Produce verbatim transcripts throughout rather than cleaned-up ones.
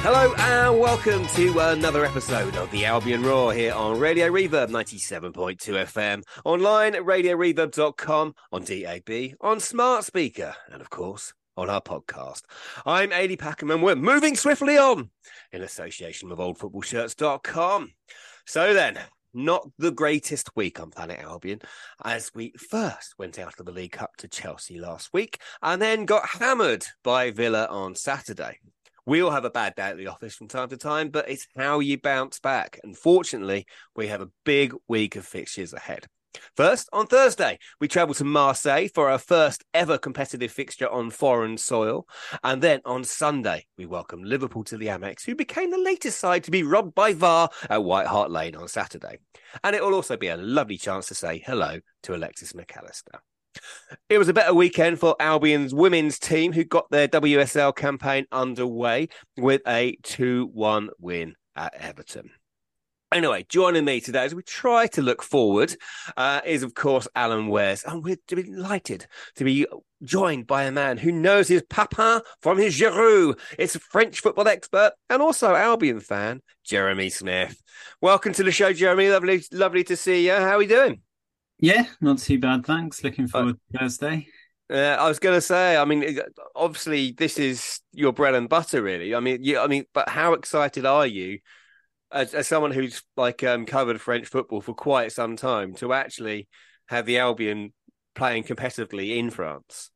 Hello and welcome to another episode of the Albion Roar here on Radio Reverb ninety-seven point two F M, online at radio reverb dot com, on D A B, on smart speaker, and of course on our podcast. I'm Aidy Packham and we're moving swiftly on in association with old football shirts dot com. So then, not the greatest week on Planet Albion, as we first went out of the League Cup to Chelsea last week and then got hammered by Villa on Saturday. We all have a bad day at the office from time to time, but it's how you bounce back. And fortunately, we have a big week of fixtures ahead. First, on Thursday, we travel to Marseille for our first ever competitive fixture on foreign soil. And then on Sunday, we welcome Liverpool to the Amex, who became the latest side to be robbed by V A R at White Hart Lane on Saturday. And it will also be a lovely chance to say hello to Alexis McAllister. It was a better weekend for Albion's women's team, who got their W S L campaign underway with a two one win at Everton. Anyway, joining me today as we try to look forward uh, is, of course, Alan Wares. And we're delighted to be joined by a man who knows his papa from his Giroud. It's a French football expert and also Albion fan, Jeremy Smith. Welcome to the show, Jeremy. Lovely, lovely to see you. How are we doing? Yeah, not too bad, thanks. Looking forward uh, to Thursday. Uh, I was going to say, I mean, obviously this is your bread and butter, really. I mean, you, I mean, but how excited are you, as, as someone who's like um, covered French football for quite some time, to actually have the Albion playing competitively in France?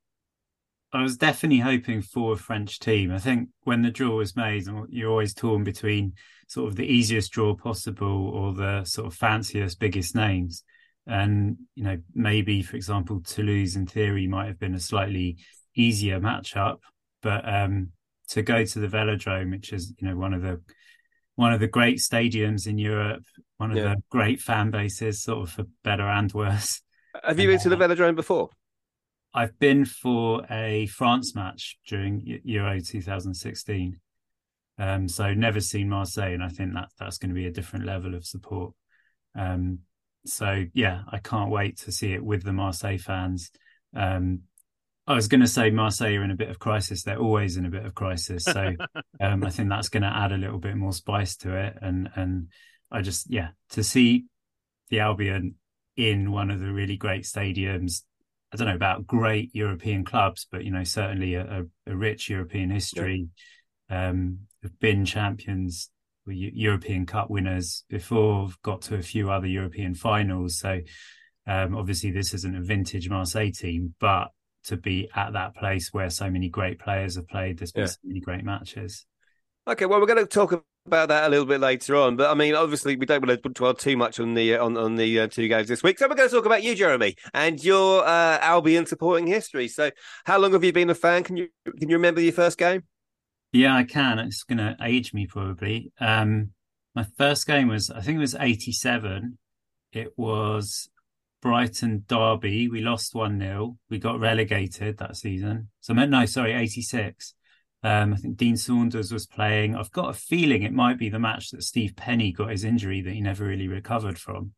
I was definitely hoping for a French team. I think when the draw was made, you're always torn between sort of the easiest draw possible or the sort of fanciest, biggest names. And, you know, maybe, for example, Toulouse in theory might have been a slightly easier matchup. But um, to go to the Velodrome, which is, you know, one of the one of the great stadiums in Europe, one of yeah. the great fan bases, sort of for better and worse. Have you been uh, to the Velodrome before? I've been for a France match during Euro twenty sixteen. Um, so never seen Marseille, and I think that that's going to be a different level of support. Um So, yeah, I can't wait to see it with the Marseille fans. Um, I was going to say Marseille are in a bit of crisis. They're always in a bit of crisis. So um, I think that's going to add a little bit more spice to it. And and I just, yeah, to see the Albion in one of the really great stadiums. I don't know about great European clubs, but, you know, certainly a, a, a rich European history. Yeah. Um, have been champions, European Cup winners before, got to a few other European finals. So um, obviously this isn't a vintage Marseille team, but to be at that place where so many great players have played, there's been yeah. so many great matches. Okay, well, we're going to talk about that a little bit later on. But I mean, obviously, we don't want to dwell too much on the on, on the uh, two games this week. So we're going to talk about you, Jeremy, and your uh, Albion supporting history. So how long have you been a fan? Can you can you remember your first game? Yeah, I can. It's going to age me probably. Um, my first game was, I think it was eighty-seven. It was Brighton Derby. We lost one nil. We got relegated that season. So, no, sorry, eighty-six. Um, I think Dean Saunders was playing. I've got a feeling it might be the match that Steve Penny got his injury that he never really recovered from.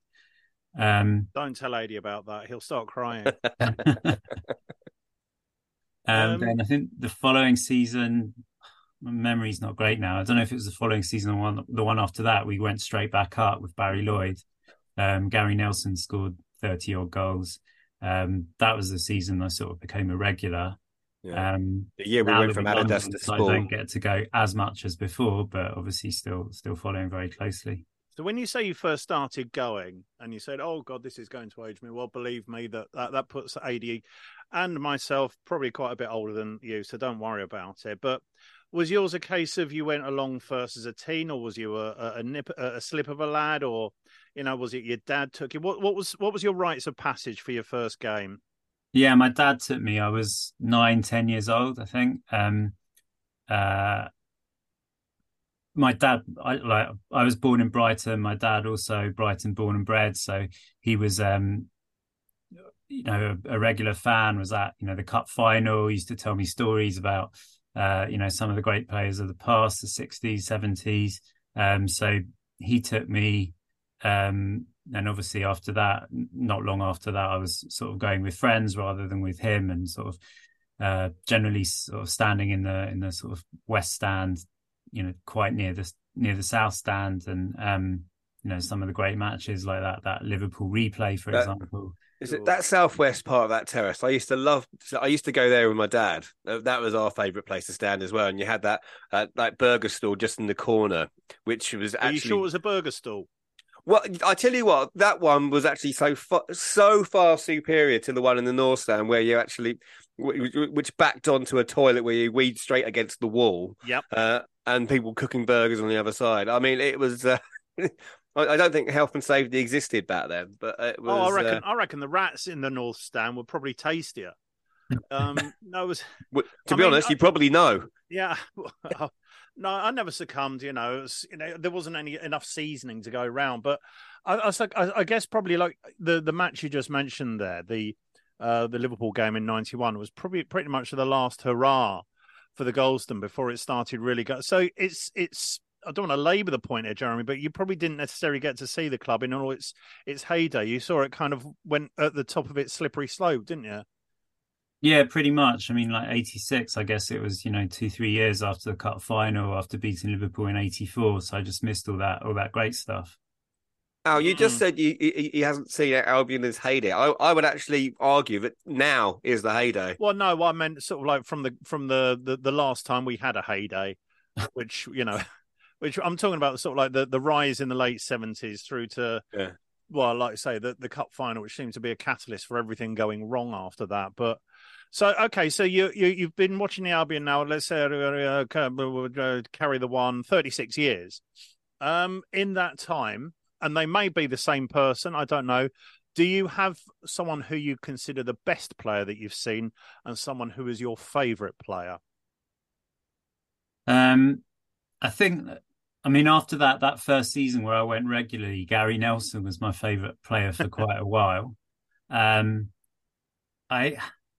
Um, Don't tell Aidy about that. He'll start crying. um, um, then I think the following season... My memory's not great now. I don't know if it was the following season or one, the one after that. We went straight back up with Barry Lloyd. Um, Gary Nelson scored thirty odd goals. Um, that was the season I sort of became a regular. Yeah, um, yeah we went from Adidas to Sport. I don't get to go as much as before, but obviously still still following very closely. So when you say you first started going and you said, oh, God, this is going to age me, well, believe me, that that, that puts Aidy and myself probably quite a bit older than you, so don't worry about it. But was yours a case of you went along first as a teen, or was you a, a, a nip, a, a slip of a lad, or, you know, was it your dad took you? What, what was what was your rites of passage for your first game? Yeah, my dad took me. I was nine, ten years old, I think. Um, uh, my dad, I like, I was born in Brighton. My dad also Brighton born and bred, so he was, um, you know, a, a regular fan. Was at, you know, the cup final. He used to tell me stories about, uh, you know, some of the great players of the past, the sixties, seventies. Um, so he took me, um, and obviously after that, not long after that, I was sort of going with friends rather than with him, and sort of uh, generally sort of standing in the in the sort of West Stand, you know, quite near the near the South Stand, and um, you know, some of the great matches like that that Liverpool replay, for That, example. is it that southwest part of that terrace? I used to love. I used to go there with my dad. That was our favourite place to stand as well. And you had that uh, like burger stall just in the corner, which was actually. Are you sure it was a burger stall? Well, I tell you what, that one was actually so far, so far superior to the one in the North Stand, where you actually, which backed onto a toilet where you weed straight against the wall. Yep. Uh, and people cooking burgers on the other side. I mean, it was. Uh, I don't think health and safety existed back then, but it was. Oh, I reckon. Uh... I reckon the rats in the North Stand were probably tastier. Um, no, it was. Well, to I be mean, honest, I... you probably know. Yeah. No, I never succumbed. You know, it was, you know, there wasn't any enough seasoning to go around. But I, I, was like, I, I guess probably like the, the match you just mentioned there, the uh, the Liverpool game in ninety-one was probably pretty much the last hurrah for the Goldston before it started really go. So it's it's. I don't want to labour the point here, Jeremy, but you probably didn't necessarily get to see the club in all its its heyday. You saw it kind of went at the top of its slippery slope, didn't you? Yeah, pretty much. I mean, like eighty-six, I guess it was, you know, two, three years after the cup final, after beating Liverpool in eighty-four. So I just missed all that, all that great stuff. Al, you just mm. said you, he, he hasn't seen Albion as heyday. I, I would actually argue that now is the heyday. Well, no, I meant sort of like from the from the the, the last time we had a heyday, which, you know, which I'm talking about sort of like the, the rise in the late seventies through to, yeah. well, like I say, the, the cup final, which seemed to be a catalyst for everything going wrong after that. But so, okay, so you, you, you've been watching the Albion now, let's say, uh, uh, carry the one, thirty-six years. Um, in that time, and they may be the same person, I don't know, do you have someone who you consider the best player that you've seen and someone who is your favourite player? Um, I think, I mean, after that, that first season where I went regularly, Gary Nelson was my favourite player for quite a while. Um, I...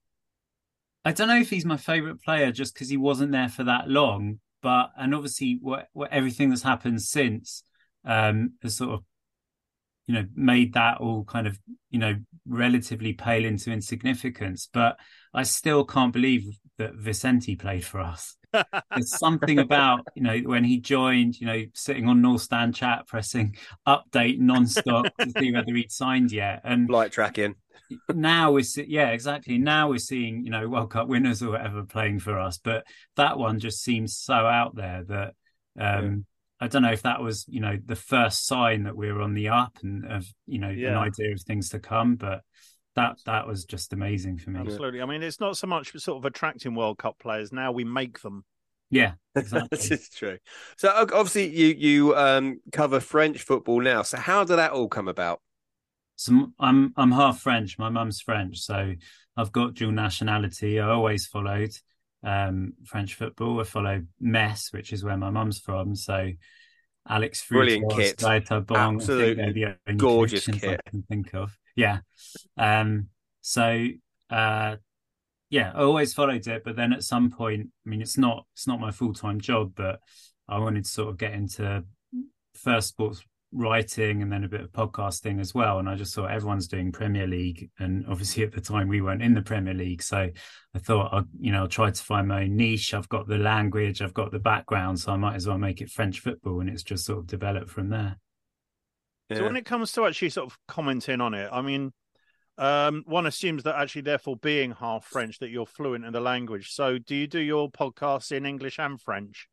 I don't know if he's my favourite player just because he wasn't there for that long, but and obviously what, what everything that's happened since um, has sort of, you know, made that all kind of, you know, relatively pale into insignificance. But I still can't believe that Vicente played for us. There's something about, you know, when he joined, you know, sitting on North Stand chat, pressing update non-stop to see whether he'd signed yet. And flight tracking. Now we're yeah exactly now we're seeing, you know, World Cup winners or whatever playing for us, but that one just seems so out there that um yeah. I don't know if that was, you know, the first sign that we were on the up and of, you know, yeah. an idea of things to come, but that that was just amazing for me. Absolutely. I mean, it's not so much sort of attracting World Cup players, now we make them. Yeah, exactly. This is true. So obviously you you um cover French football now, so how did that all come about? So I'm I'm half French. My mum's French, so I've got dual nationality. I always followed um, French football. I follow Metz, which is where my mum's from. So Alex brilliant kit, Bon, absolutely the only gorgeous kit I can think of. Yeah. Um, so uh, yeah, I always followed it, but then at some point, I mean, it's not it's not my full time job, but I wanted to sort of get into first sports writing and then a bit of podcasting as well, and I just thought everyone's doing Premier League, and obviously at the time we weren't in the Premier League, so I thought I'd, you know, I'll try to find my own niche. I've got the language, I've got the background, so I might as well make it French football, and it's just sort of developed from there. Yeah. So when it comes to actually sort of commenting on it, I mean, um, one assumes that actually therefore being half French that you're fluent in the language. So do you do your podcasts in English and French?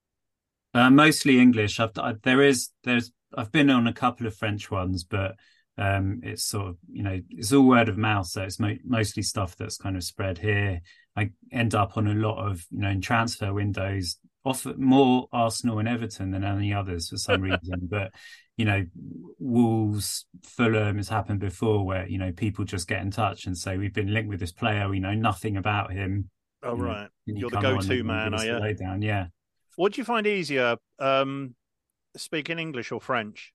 Uh, mostly English. I've I, there is there's I've been on a couple of French ones, but um, it's sort of, you know, it's all word of mouth. So it's mo- mostly stuff that's kind of spread here. I end up on a lot of, you know, in transfer windows, often more Arsenal and Everton than any others for some reason. But, you know, Wolves, Fulham has happened before where, you know, people just get in touch and say, we've been linked with this player. We know nothing about him. Oh, you right. Know, You're the go-to man, are you? Down. Yeah. What do you find easier, um, speaking English or French?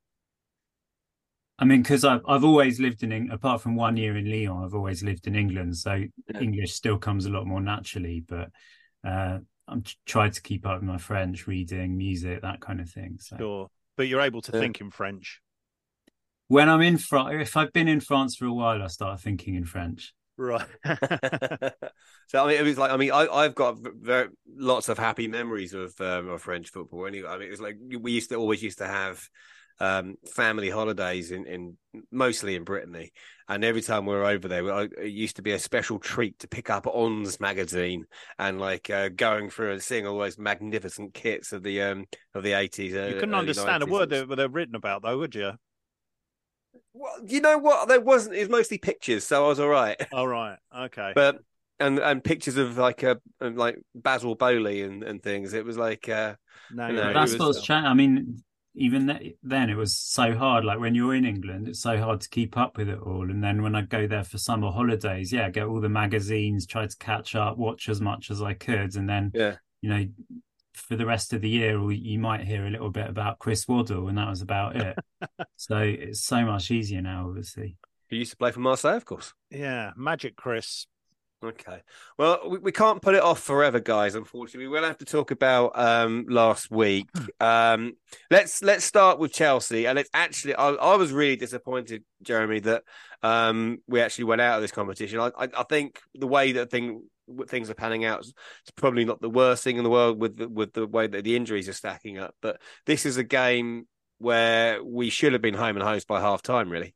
I mean, because I've I've always lived in, apart from one year in Lyon, I've always lived in England, so yeah. English still comes a lot more naturally. But uh, I'm trying to keep up with my French, reading, music, that kind of thing. So. Sure, but you're able to yeah. think in French. When I'm in France, if I've been in France for a while, I start thinking in French. Right. So I mean, it was like I mean, I, I've got very, lots of happy memories of um, of French football. Anyway, I mean, it was like we used to always used to have um, family holidays in, in mostly in Brittany, and every time we were over there, we, it used to be a special treat to pick up On's magazine and like uh, going through and seeing all those magnificent kits of the um of the eighties. You couldn't understand nineties. A word that they're written about, though, would you? Well, you know what? There wasn't. It was mostly pictures, so I was all right. All right, okay. But and and pictures of like a like Basil Bowley and, and things. It was like uh, no, you know, that's was, what's uh, I mean, even then it was so hard. Like when you're in England, it's so hard to keep up with it all. And then when I go there for summer holidays, yeah, get all the magazines, try to catch up, watch as much as I could, and then yeah, you know. For the rest of the year, you might hear a little bit about Chris Waddle, and that was about it. So it's so much easier now, obviously. He used to play for Marseille, of course. Yeah, Magic Chris. Okay. Well, we, we can't put it off forever, guys, unfortunately. We'll have to talk about um, last week. um, let's let's start with Chelsea. And it's actually, I, I was really disappointed, Jeremy, that um, we actually went out of this competition. I, I, I think the way that thing things are panning out, it's probably not the worst thing in the world with the, with the way that the injuries are stacking up. But this is a game where we should have been home and hosed by half time, really.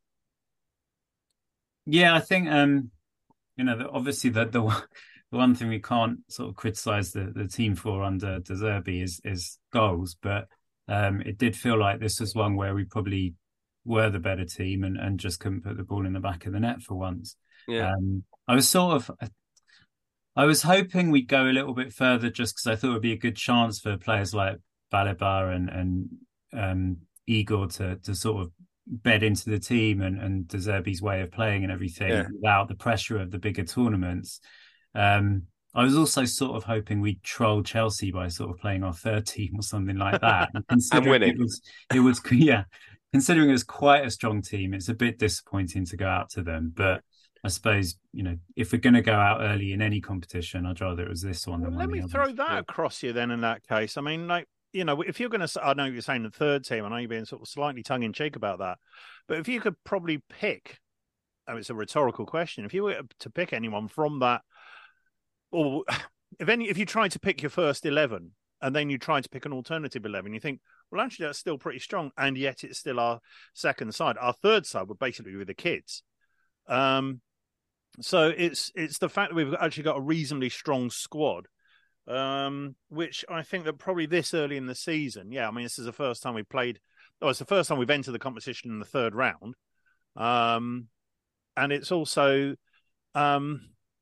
Yeah, I think um, you know, obviously the, the the one thing we can't sort of criticise the, the team for under De Zerbi is is goals, but um, it did feel like this was one where we probably were the better team and, and just couldn't put the ball in the back of the net for once. Yeah, um, I was sort of. I was hoping we'd go a little bit further just because I thought it would be a good chance for players like Balibar and, and um, Igor to, to sort of bed into the team and, and De Zerbi's way of playing and everything yeah. without the pressure of the bigger tournaments. Um, I was also sort of hoping we'd troll Chelsea by sort of playing our third team or something like that. And, and winning. It was, it was, yeah, considering it was quite a strong team, it's a bit disappointing to go out to them, but I suppose, you know, if we're going to go out early in any competition, I'd rather it was this one well, than let one me of the throw others. that yeah. across you then in that case. I mean, like, you know, if you're going to, I know you're saying the third team, I know you're being sort of slightly tongue-in-cheek about that, but if you could probably pick, oh, it's a rhetorical question, if you were to pick anyone from that, or if any, if you tried to pick your first eleven and then you tried to pick an alternative eleven, you think, well, actually, that's still pretty strong, and yet it's still our second side. Our third side would basically be with the kids. Um, So it's it's the fact that we've actually got a reasonably strong squad, um, which I think that probably this early in the season, yeah, I mean, this is the first time we played, oh, it's the first time we've entered the competition in the third round. Um, and it's also um,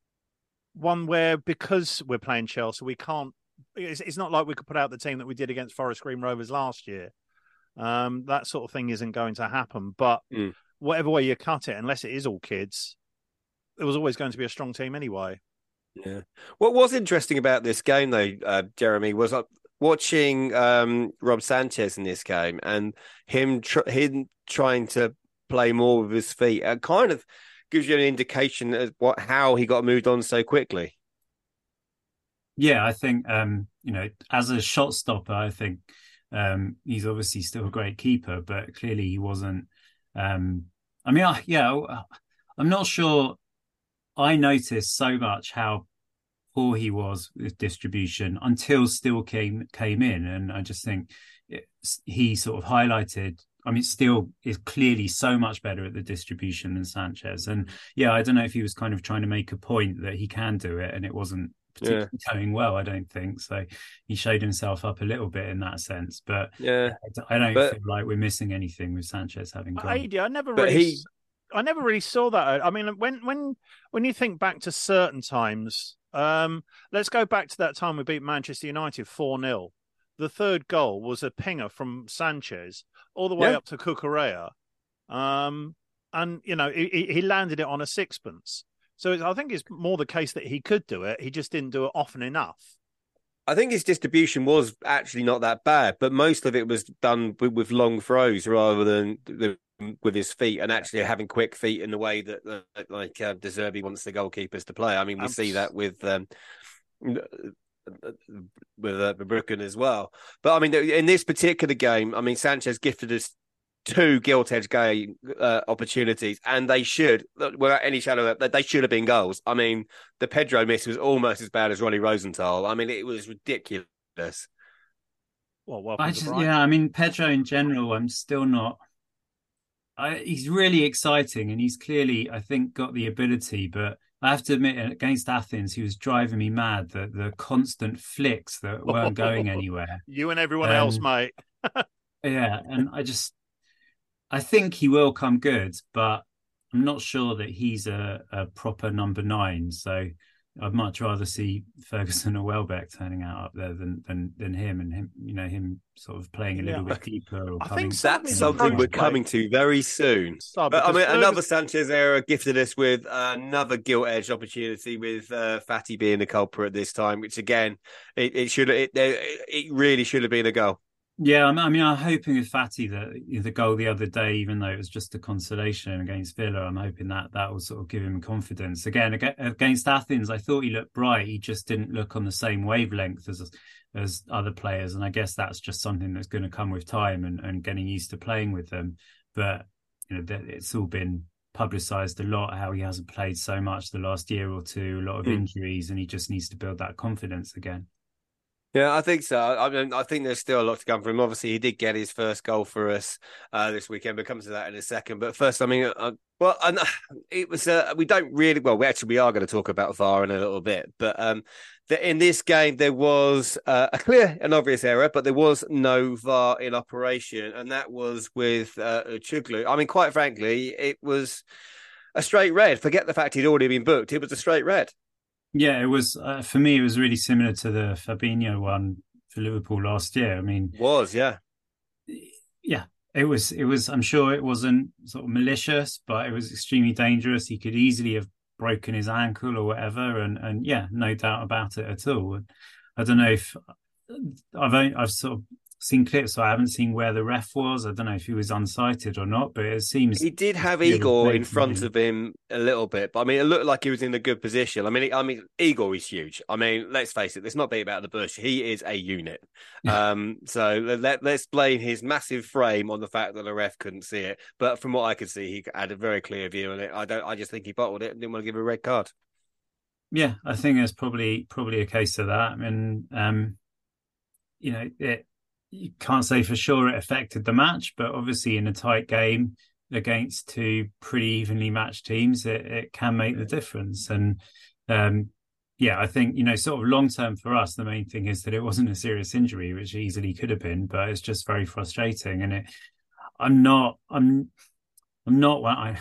one where, because we're playing Chelsea, we can't, it's, it's not like we could put out the team that we did against Forest Green Rovers last year. Um, that sort of thing isn't going to happen. But mm. whatever way you cut it, unless it is all kids, it was always going to be a strong team anyway. Yeah. What was interesting about this game, though, uh, Jeremy, was uh, watching um, Rob Sanchez in this game and him tr- him trying to play more with his feet. It kind of gives you an indication of what how he got moved on so quickly. Yeah, I think um, you know, as a shot stopper, I think um, he's obviously still a great keeper, but clearly he wasn't. Um, I mean, I, yeah, I'm not sure. I noticed so much how poor he was with distribution until Steele came came in, and I just think it, he sort of highlighted. I mean, Steele is clearly so much better at the distribution than Sanchez, and yeah, I don't know if he was kind of trying to make a point that he can do it, and it wasn't particularly yeah. going well. I don't think so. He showed himself up a little bit in that sense, but yeah, I don't but, feel like we're missing anything with Sanchez having gone. I, I never really. He... I never really saw that. I mean, when when when you think back to certain times, um, let's go back to that time we beat Manchester United four nil. The third goal was a pinger from Sanchez all the way yeah. up to Cucurella. Um, and, you know, he, he landed it on a sixpence. So I think it's more the case that he could do it. He just didn't do it often enough. I think his distribution was actually not that bad, but most of it was done with, with long throws rather than the with his feet and actually having quick feet in the way that, uh, like uh, De Zerbi wants the goalkeepers to play. I mean, we um, see that with um, with uh, Brooklyn as well. But I mean, in this particular game, I mean, Sanchez gifted us two gilt-edged game uh, opportunities, and they should, without any shadow of they should have been goals. I mean, the Pedro miss was almost as bad as Ronnie Rosenthal. I mean, it was ridiculous. Well, welcome I to just, Brighton. yeah, I mean, Pedro in general, I'm still not. I, he's really exciting, and he's clearly, I think, got the ability. But I have to admit, against Athens, he was driving me mad. The the constant flicks that weren't going anywhere. You and everyone Um, else, mate. Yeah, and I just, I think he will come good, but I'm not sure that he's a, a proper number nine. So I'd much rather see Ferguson or Welbeck turning out up there than than than him, and him, you know, him sort of playing a little Yeah. bit deeper. Or I coming, think That's Something something in we're front, coming to very soon. So, But I because mean, Ferguson- another Sanchez era gifted us with another gilt-edged opportunity with uh, Fatty being the culprit this time, which again, it, it should it, it really should have been a goal. Yeah, I mean, I'm hoping with Fatty that the goal the other day, even though it was just a consolation against Villa, I'm hoping that that will sort of give him confidence. Again, against Athens, I thought he looked bright. He just didn't look on the same wavelength as as other players, and I guess that's just something that's going to come with time and, and getting used to playing with them. But you know, it's all been publicised a lot how he hasn't played so much the last year or two, a lot of mm. injuries, and he just needs to build that confidence again. Yeah, I think so. I mean, I think there's still a lot to come from him. Obviously, he did get his first goal for us uh, this weekend. We'll come to that in a second. But first, I mean, uh, well, and it was. Uh, we don't really. Well, we actually we are going to talk about V A R in a little bit. But um, the, in this game, there was uh, a clear and obvious error, but there was no V A R in operation, and that was with uh, Chuglu. I mean, quite frankly, it was a straight red. Forget the fact he'd already been booked. It was a straight red. Yeah, it was uh, for me. It was really similar to the Fabinho one for Liverpool last year. I mean, it was yeah, yeah. It was. It was. I'm sure it wasn't sort of malicious, but it was extremely dangerous. He could easily have broken his ankle or whatever, and and yeah, no doubt about it at all. I don't know if I've only, I've sort of seen clips, so I haven't seen where the ref was. I don't know if he was unsighted or not, but it seems he did have Igor in front of him a little bit. But I mean, it looked like he was in a good position. I mean, I mean, Igor is huge. I mean, let's face it. Let's not beat about the bush. He is a unit. um, so let, let's blame his massive frame on the fact that the ref couldn't see it. But from what I could see, he had a very clear view on it. I don't. I just think he bottled it and didn't want to give a red card. Yeah, I think there's probably probably a case of that. I mean, um, you know, it. You can't say for sure it affected the match, but obviously in a tight game against two pretty evenly matched teams, it, it can make the difference. And um, yeah, I think, you know, sort of long term for us, the main thing is that it wasn't a serious injury, which easily could have been, but it's just very frustrating. And it, I'm not, I'm, I'm not, I,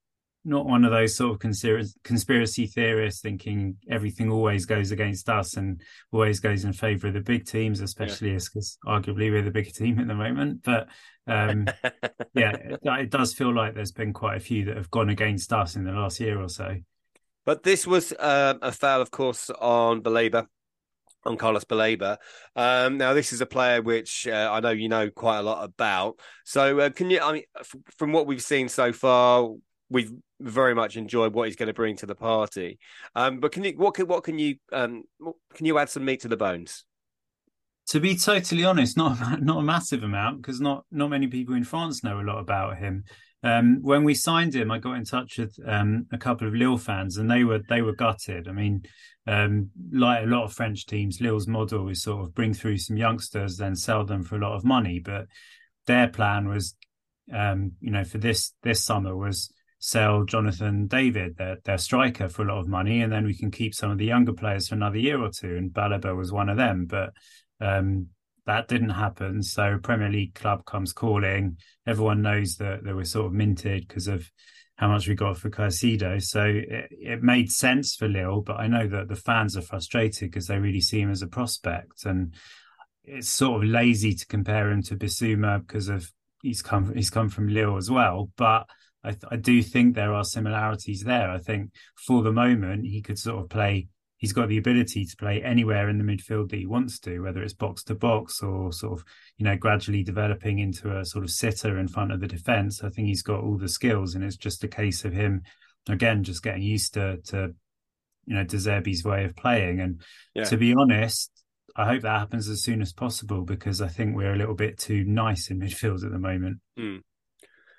not one of those sort of conspiracy, conspiracy theorists thinking everything always goes against us and always goes in favour of the big teams, especially yeah. as because arguably we're the bigger team at the moment. But um, yeah, it, it does feel like there's been quite a few that have gone against us in the last year or so. But this was um, a foul, of course, on Baleba. On Carlos Baleba. Um, now, this is a player which uh, I know you know quite a lot about. So, uh, can you? I mean, f- from what we've seen so far, we've very much enjoyed what he's going to bring to the party. Um, but can you? What can? What can you? Um, can you add some meat to the bones? To be totally honest, not not a massive amount because not not many people in France know a lot about him. Um, when we signed him, I got in touch with um, a couple of Lille fans, and they were they were gutted. I mean, um, like a lot of French teams, Lille's model is sort of bring through some youngsters, then sell them for a lot of money. But their plan was, um, you know, for this this summer was sell Jonathan David, their their striker, for a lot of money, and then we can keep some of the younger players for another year or two. And Baleba was one of them, but um, that didn't happen. So Premier League club comes calling. Everyone knows that they were sort of minted because of how much we got for Caicedo. So it, it made sense for Lille, but I know that the fans are frustrated because they really see him as a prospect. And it's sort of lazy to compare him to Bissouma because of he's come he's come from Lille as well. But I, th- I do think there are similarities there. I think for the moment he could sort of play. He's got the ability to play anywhere in the midfield that he wants to, whether it's box to box or sort of, you know, gradually developing into a sort of sitter in front of the defence. I think he's got all the skills, and it's just a case of him, again, just getting used to, to you know, De Zerbi's way of playing. And yeah. to be honest, I hope that happens as soon as possible because I think we're a little bit too nice in midfield at the moment. Mm.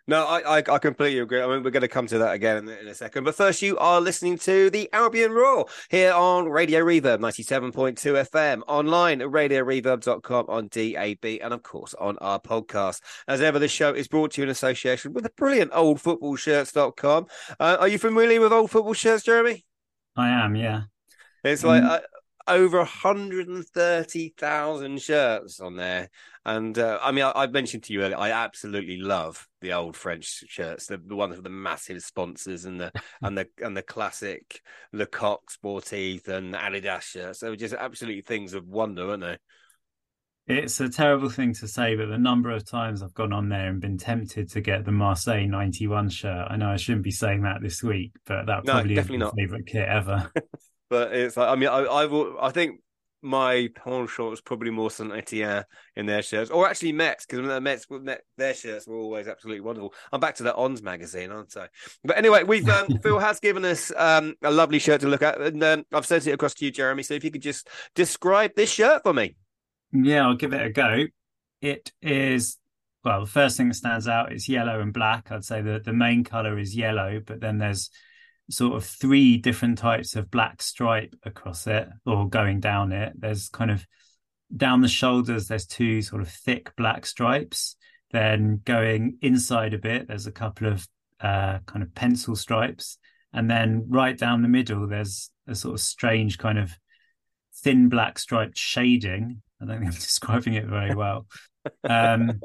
No, I, I I completely agree. I mean, we're going to come to that again in, in a second. But first, you are listening to the Albion Roar here on Radio Reverb ninety-seven point two F M, online at radio reverb dot com, on D A B, and of course on our podcast. As ever, the show is brought to you in association with the brilliant old football shirts dot com. Uh, are you familiar with Old Football Shirts, Jeremy? I am, yeah. It's like uh, over one hundred thirty thousand shirts on there. And uh, I mean, I, I mentioned to you earlier, I absolutely love the old French shirts, the, the ones with the massive sponsors and the and the and the classic Lecoq Sportif and Adidas shirts. They were just absolutely things of wonder, weren't they? It's a terrible thing to say, but the number of times I've gone on there and been tempted to get the Marseille ninety-one shirt. I know I shouldn't be saying that this week, but that No, probably is definitely my not. favourite kit ever. But it's like, I mean, I I, I think my penchant was probably more Saint Etienne in their shirts, or actually Mets, because the Mets, Met, their shirts were always absolutely wonderful. I'm back to the Ons magazine, aren't I? But anyway, we've um, Phil has given us um, a lovely shirt to look at, and um, I've sent it across to you, Jeremy. So if you could just describe this shirt for me. Yeah, I'll give it a go. It is, well, the first thing that stands out is yellow and black. I'd say that the main colour is yellow, but then there's sort of three different types of black stripe across it, or going down it. There's kind of down the shoulders, there's two sort of thick black stripes. Then going inside a bit, there's a couple of uh, kind of pencil stripes. And then right down the middle, there's a sort of strange kind of thin black striped shading. I don't think I'm describing it very well. Um,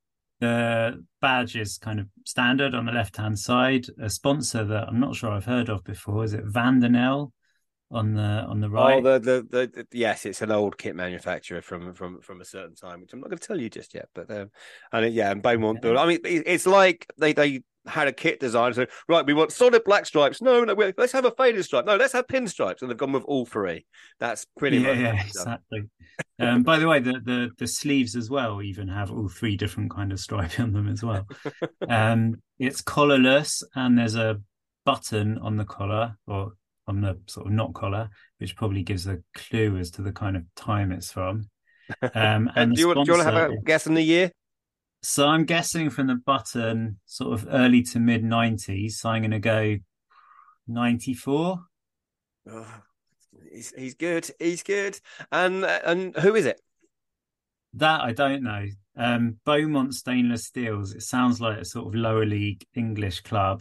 the badge is kind of standard on the left-hand side. A sponsor that I'm not sure I've heard of before, is it Van der Nel on the on the right? Oh, the, the the the yes, it's an old kit manufacturer from from from a certain time, which I'm not going to tell you just yet. But um, and it, yeah, and Beaumont Okay. Build. I mean, it, it's like they they had a kit design. So right, we want solid black stripes. No, no, we- let's have a faded stripe. No, let's have pinstripes, and they've gone with all three. That's pretty Yeah, much yeah, what they've done. exactly. Um, by the way, the, the the sleeves as well even have all three different kind of stripe on them as well. Um, it's collarless, and there's a button on the collar, or on the sort of not collar, which probably gives a clue as to the kind of time it's from. Um, and do, you want, do you want to have a sponsor, guess on the year? so I'm guessing from the button, sort of early to mid nineties. So I'm going to go ninety-four. Oh, he's he's good. He's good. And and who is it? That I don't know. Um, Beaumont Stainless Steels. It sounds like a sort of lower league English club.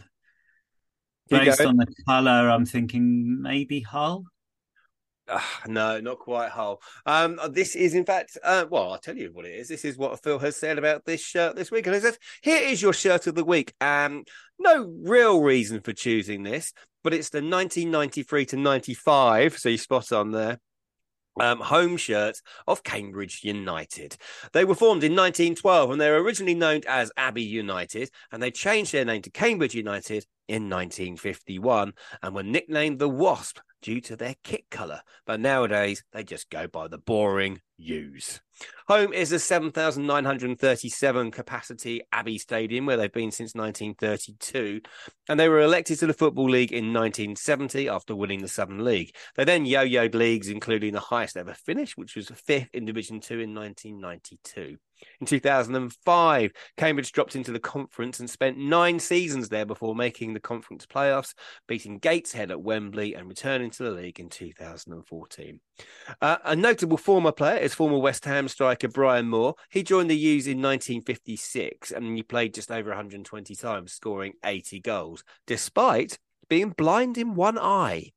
Keep Based going. on the colour, I'm thinking maybe Hull. Uh, no, not quite Hull. Um, this is, in fact, uh, well, I'll tell you what it is. This is what Phil has said about this shirt this week. And he says, here is your shirt of the week. Um, no real reason for choosing this, but it's the nineteen ninety-three to ninety-five. So you spot on there. Um, home shirt of Cambridge United. They were formed in nineteen twelve and they were originally known as Abbey United, and they changed their name to Cambridge United in nineteen fifty-one and were nicknamed the Wasp due to their kit colour. But nowadays, they just go by the boring U's. Home is a seven thousand nine hundred thirty-seven capacity Abbey Stadium, where they've been since nineteen thirty-two, and they were elected to the Football League in nineteen seventy after winning the Southern League. They then yo-yoed leagues, including the highest ever finish, which was fifth in Division two in nineteen ninety-two. In two thousand five, Cambridge dropped into the conference and spent nine seasons there before making the conference playoffs, beating Gateshead at Wembley and returning to the league in two thousand fourteen. Uh, a notable former player is former West Ham striker Brian Moore. He joined the U's in nineteen fifty-six and he played just over one hundred twenty times, scoring eighty goals, despite being blind in one eye.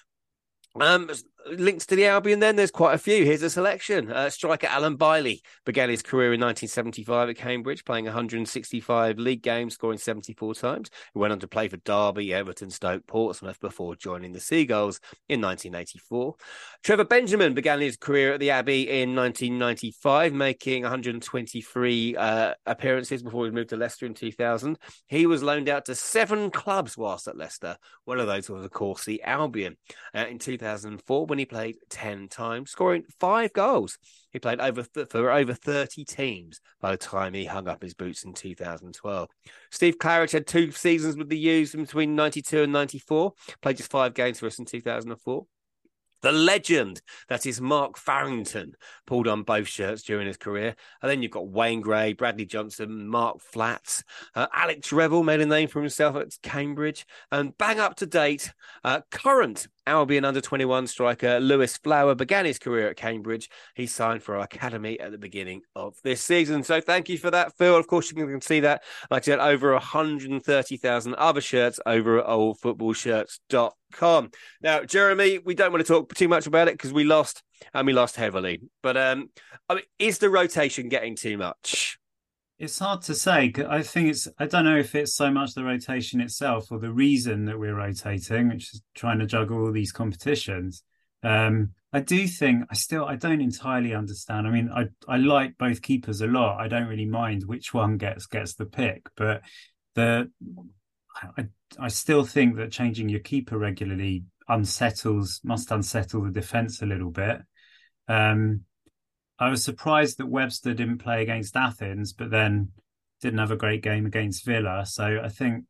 Um, links to the Albion then, there's quite a few. Here's a selection. Uh, striker Alan Bailey began his career in nineteen seventy-five at Cambridge, playing one hundred sixty-five league games, scoring seventy-four times. He went on to play for Derby, Everton, Stoke, Portsmouth before joining the Seagulls in nineteen eighty-four. Trevor Benjamin began his career at the Abbey in nineteen ninety-five, making one hundred twenty-three uh, appearances before he moved to Leicester in two thousand. He was loaned out to seven clubs whilst at Leicester. One of those was, of course, the Albion. Uh, in two thousand four, when he played ten times, scoring five goals. He played over th- for over thirty teams by the time he hung up his boots in two thousand twelve. Steve Claridge had two seasons with the U's in between ninety-two and ninety-four, played just five games for us in two thousand four. The legend, that is Mark Farrington, pulled on both shirts during his career. And then you've got Wayne Gray, Bradley Johnson, Mark Flatts, uh, Alex Revel made a name for himself at Cambridge, and bang up to date, uh, current Albion under twenty-one striker Lewis Flower began his career at Cambridge. He signed for our academy at the beginning of this season. So thank you for that, Phil. Of course, you can see that, like I said, over one hundred thirty thousand other shirts over at old football shirts dot com. Now, Jeremy, we don't want to talk too much about it because we lost, and we lost heavily. But um, I mean, is the rotation getting too much? It's hard to say. I think it's, I don't know if it's so much the rotation itself or the reason that we're rotating, which is trying to juggle all these competitions. Um, I do think I still, I don't entirely understand. I mean, I, I like both keepers a lot. I don't really mind which one gets, gets the pick, but the, I, I still think that changing your keeper regularly unsettles, must unsettle the defence a little bit. Um, I was surprised that Webster didn't play against Athens, but then didn't have a great game against Villa. So I think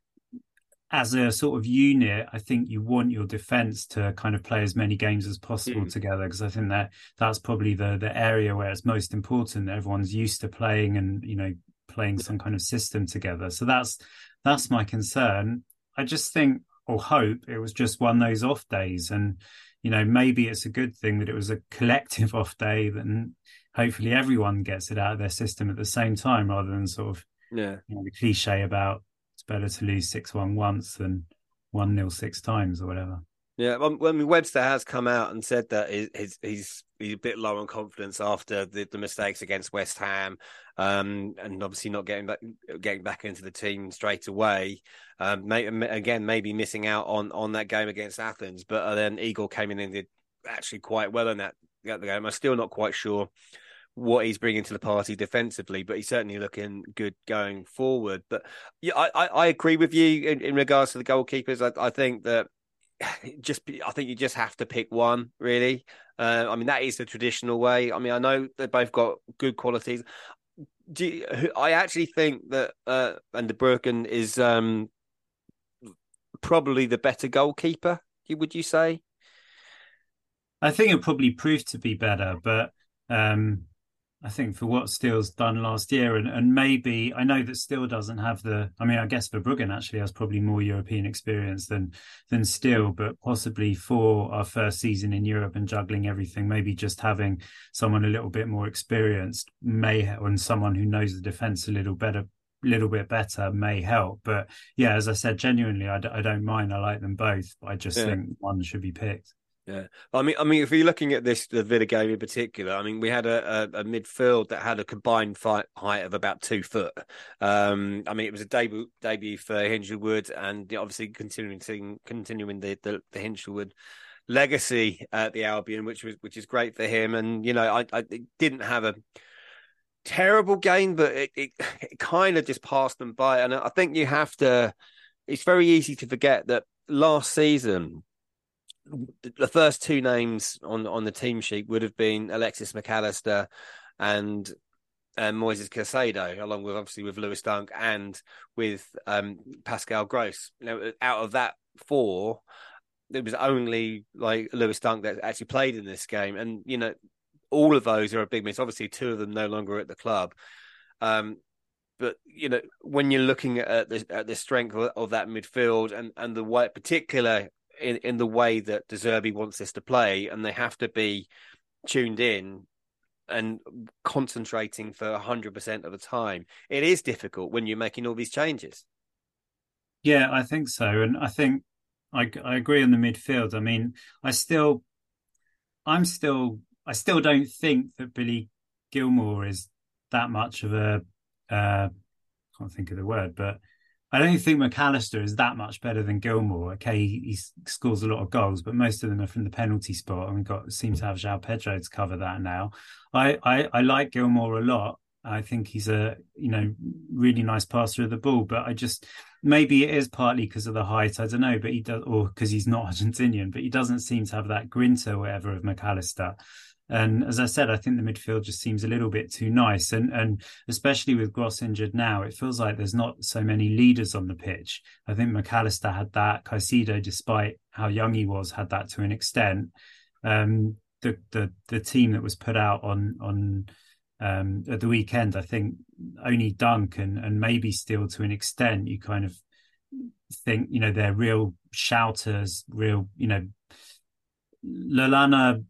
as a sort of unit, I think you want your defence to kind of play as many games as possible mm. together, because I think that that's probably the the area where it's most important. Everyone's used to playing and, you know, playing some kind of system together. So that's that's my concern. I just think or hope it was just one of those off days, and you know, maybe it's a good thing that it was a collective off day, then hopefully everyone gets it out of their system at the same time, rather than sort of, yeah, you know, the cliche about it's better to lose six one once than one nil six times or whatever. Yeah, well, I mean, Webster has come out and said that he's he's he's a bit low on confidence after the, the mistakes against West Ham, um, and obviously not getting back getting back into the team straight away. Um, may, again, maybe missing out on, on that game against Athens, but then Igor came in and did actually quite well in that, that game. I'm still not quite sure what he's bringing to the party defensively, but he's certainly looking good going forward. But yeah, I, I, I agree with you in, in regards to the goalkeepers. I, I think that. Just, I think you just have to pick one, really. Uh, I mean, that is the traditional way. I mean, I know they've both got good qualities. Do you, I actually think that uh, Van der Broeken is um, probably the better goalkeeper, would you say? I think it probably proved to be better, but um, I think for what Steele's done last year, and, and maybe, I know that Steele doesn't have the, I mean, I guess Verbruggen actually has probably more European experience than than Steele, but possibly for our first season in Europe and juggling everything, maybe just having someone a little bit more experienced may, and someone who knows the defence a little better, little bit better may help. But yeah, as I said, genuinely, I, d- I don't mind. I like them both, but I just yeah. think one should be picked. Yeah, I mean, I mean, if you're looking at this, the Villa game in particular, I mean, we had a, a, a midfield that had a combined fight, height of about two foot. Um, I mean, it was a debut debut for Hinshelwood, and obviously continuing continuing the the, the Hinshelwood legacy at the Albion, which was which is great for him. And you know, I, I didn't have a terrible game, but it, it it kind of just passed them by. And I think you have to. It's very easy to forget that last season, the first two names on, on the team sheet would have been Alexis McAllister and um, Moises Caicedo, along with obviously with Lewis Dunk and with um, Pascal Gross. Now, out of that four, there was only like Lewis Dunk that actually played in this game, and you know, all of those are a big miss. Obviously, two of them no longer at the club. Um, But, you know, when you're looking at the, at the strength of, of that midfield and, and the way, particular in, in the way that De Zerbi wants this to play, and they have to be tuned in and concentrating for one hundred percent of the time, it is difficult when you're making all these changes. Yeah, I think so. And I think I, I agree on the midfield. I mean, I still, I'm still, I still don't think that Billy Gilmour is that much of a, uh, I can't think of the word, but I don't think McAllister is that much better than Gilmour. Okay, he, he scores a lot of goals, but most of them are from the penalty spot, and we've got seem to have João Pedro to cover that now. I, I, I like Gilmour a lot. I think he's a, you know, really nice passer of the ball, but I just, maybe it is partly because of the height, I don't know, but he does, or because he's not Argentinian, but he doesn't seem to have that grinta or whatever of McAllister. And as I said, I think the midfield just seems a little bit too nice. And and especially with Gross injured now, it feels like there's not so many leaders on the pitch. I think McAllister had that. Caicedo, despite how young he was, had that to an extent. um, the the the team that was put out on on um, at the weekend, I think only Dunk and and maybe Steele to an extent, you kind of think, you know, they're real shouters, real, you know, Lallana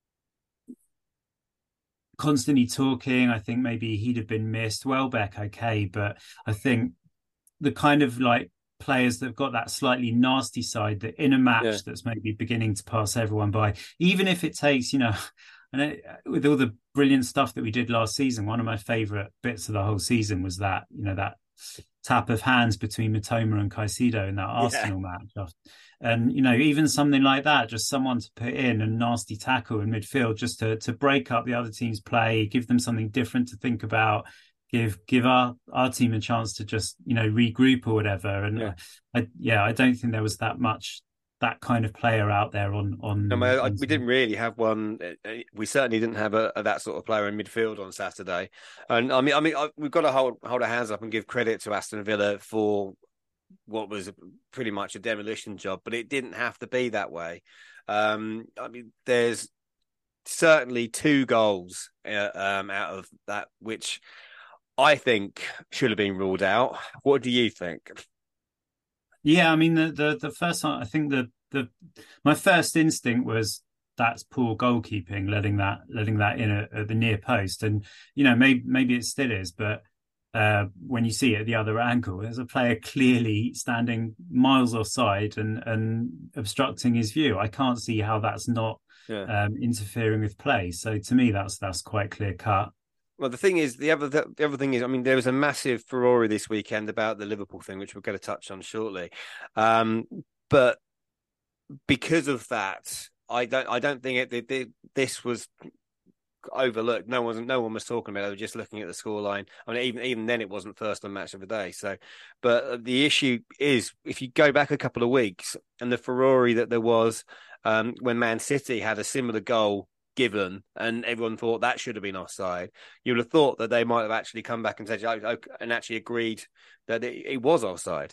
constantly talking. I think maybe he'd have been missed. Welbeck, okay, but I think the kind of like players that have got that slightly nasty side that in a match yeah. that's maybe beginning to pass everyone by, even if it takes, you know, and with all the brilliant stuff that we did last season, one of my favourite bits of the whole season was that, you know, that tap of hands between Mitoma and Caicedo in that Arsenal yeah. match. And, you know, even something like that, just someone to put in a nasty tackle in midfield just to to break up the other team's play, give them something different to think about, give give our, our team a chance to just, you know, regroup or whatever. And yeah, I, yeah, I don't think there was that much that kind of player out there on on. No, I, on we didn't really have one. We certainly didn't have a, a that sort of player in midfield on Saturday. And I mean, I mean, I, we've got to hold hold our hands up and give credit to Aston Villa for what was pretty much a demolition job, but it didn't have to be that way. Um, I mean, there's certainly two goals uh, um, out of that which I think should have been ruled out. What do you think? Yeah, I mean, the the, the first one, I think the the my first instinct was that's poor goalkeeping, letting that letting that in at, at the near post, and you know maybe maybe it still is, but uh, when you see it at the other angle, there's a player clearly standing miles offside and and obstructing his view. I can't see how that's not yeah. um, interfering with play. So to me, that's that's quite clear cut. Well, the thing is, the other the other thing is, I mean, there was a massive furore this weekend about the Liverpool thing, which we're going to touch on shortly. Um, but because of that, I don't I don't think it, it, it this was overlooked. No one no one was talking about it. They were just looking at the scoreline. I mean, even even then, it wasn't first on Match of the Day. So, but the issue is, if you go back a couple of weeks and the furore that there was um, when Man City had a similar goal given, and everyone thought that should have been offside, you would have thought that they might have actually come back and said and actually agreed that it, it was offside.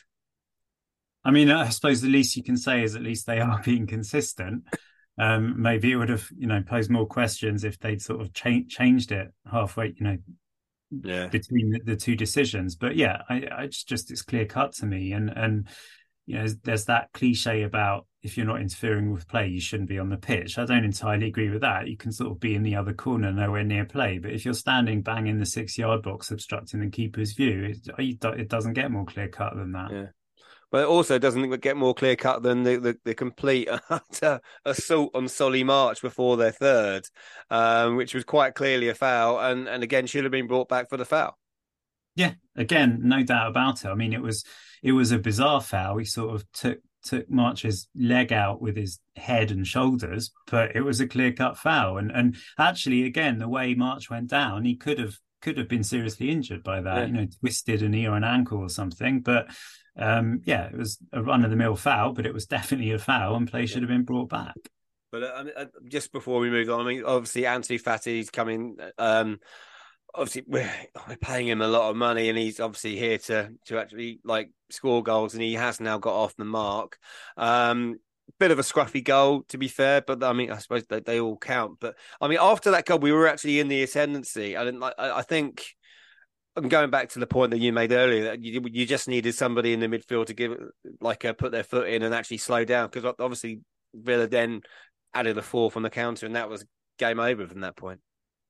I mean, I suppose the least you can say is at least they are being consistent. Um, maybe it would have, you know, posed more questions if they'd sort of cha- changed it halfway, you know, yeah. between the, the two decisions. But yeah, I, I just, just it's clear cut to me, and and you know, there's that cliche about if you're not interfering with play, you shouldn't be on the pitch. I don't entirely agree with that. You can sort of be in the other corner, nowhere near play. But if you're standing bang in the six-yard box, obstructing the keeper's view, it, it doesn't get more clear-cut than that. Yeah. But it also doesn't get more clear-cut than the, the, the complete utter assault on Solly March before their third, um, which was quite clearly a foul, and, and again, should have been brought back for the foul. Yeah, again, no doubt about it. I mean, it was it was a bizarre foul. He sort of took took March's leg out with his head and shoulders, but it was a clear-cut foul. And and actually, again, the way March went down, he could have could have been seriously injured by that. Yeah. You know, twisted a knee or an ankle or something. But um, yeah, it was a run-of-the-mill foul, but it was definitely a foul, and play yeah. should have been brought back. But uh, just before we move on, I mean, obviously, Ansu Fati's coming. Um, Obviously, we're, we're paying him a lot of money, and he's obviously here to to actually like score goals, and he has now got off the mark. Um, bit of a scruffy goal, to be fair, but I mean, I suppose they, they all count. But I mean, after that goal, we were actually in the ascendancy. I didn't. I, I think I'm going back to the point that you made earlier that you you just needed somebody in the midfield to give like a, put their foot in and actually slow down, because obviously Villa then added a fourth on the counter, and that was game over from that point.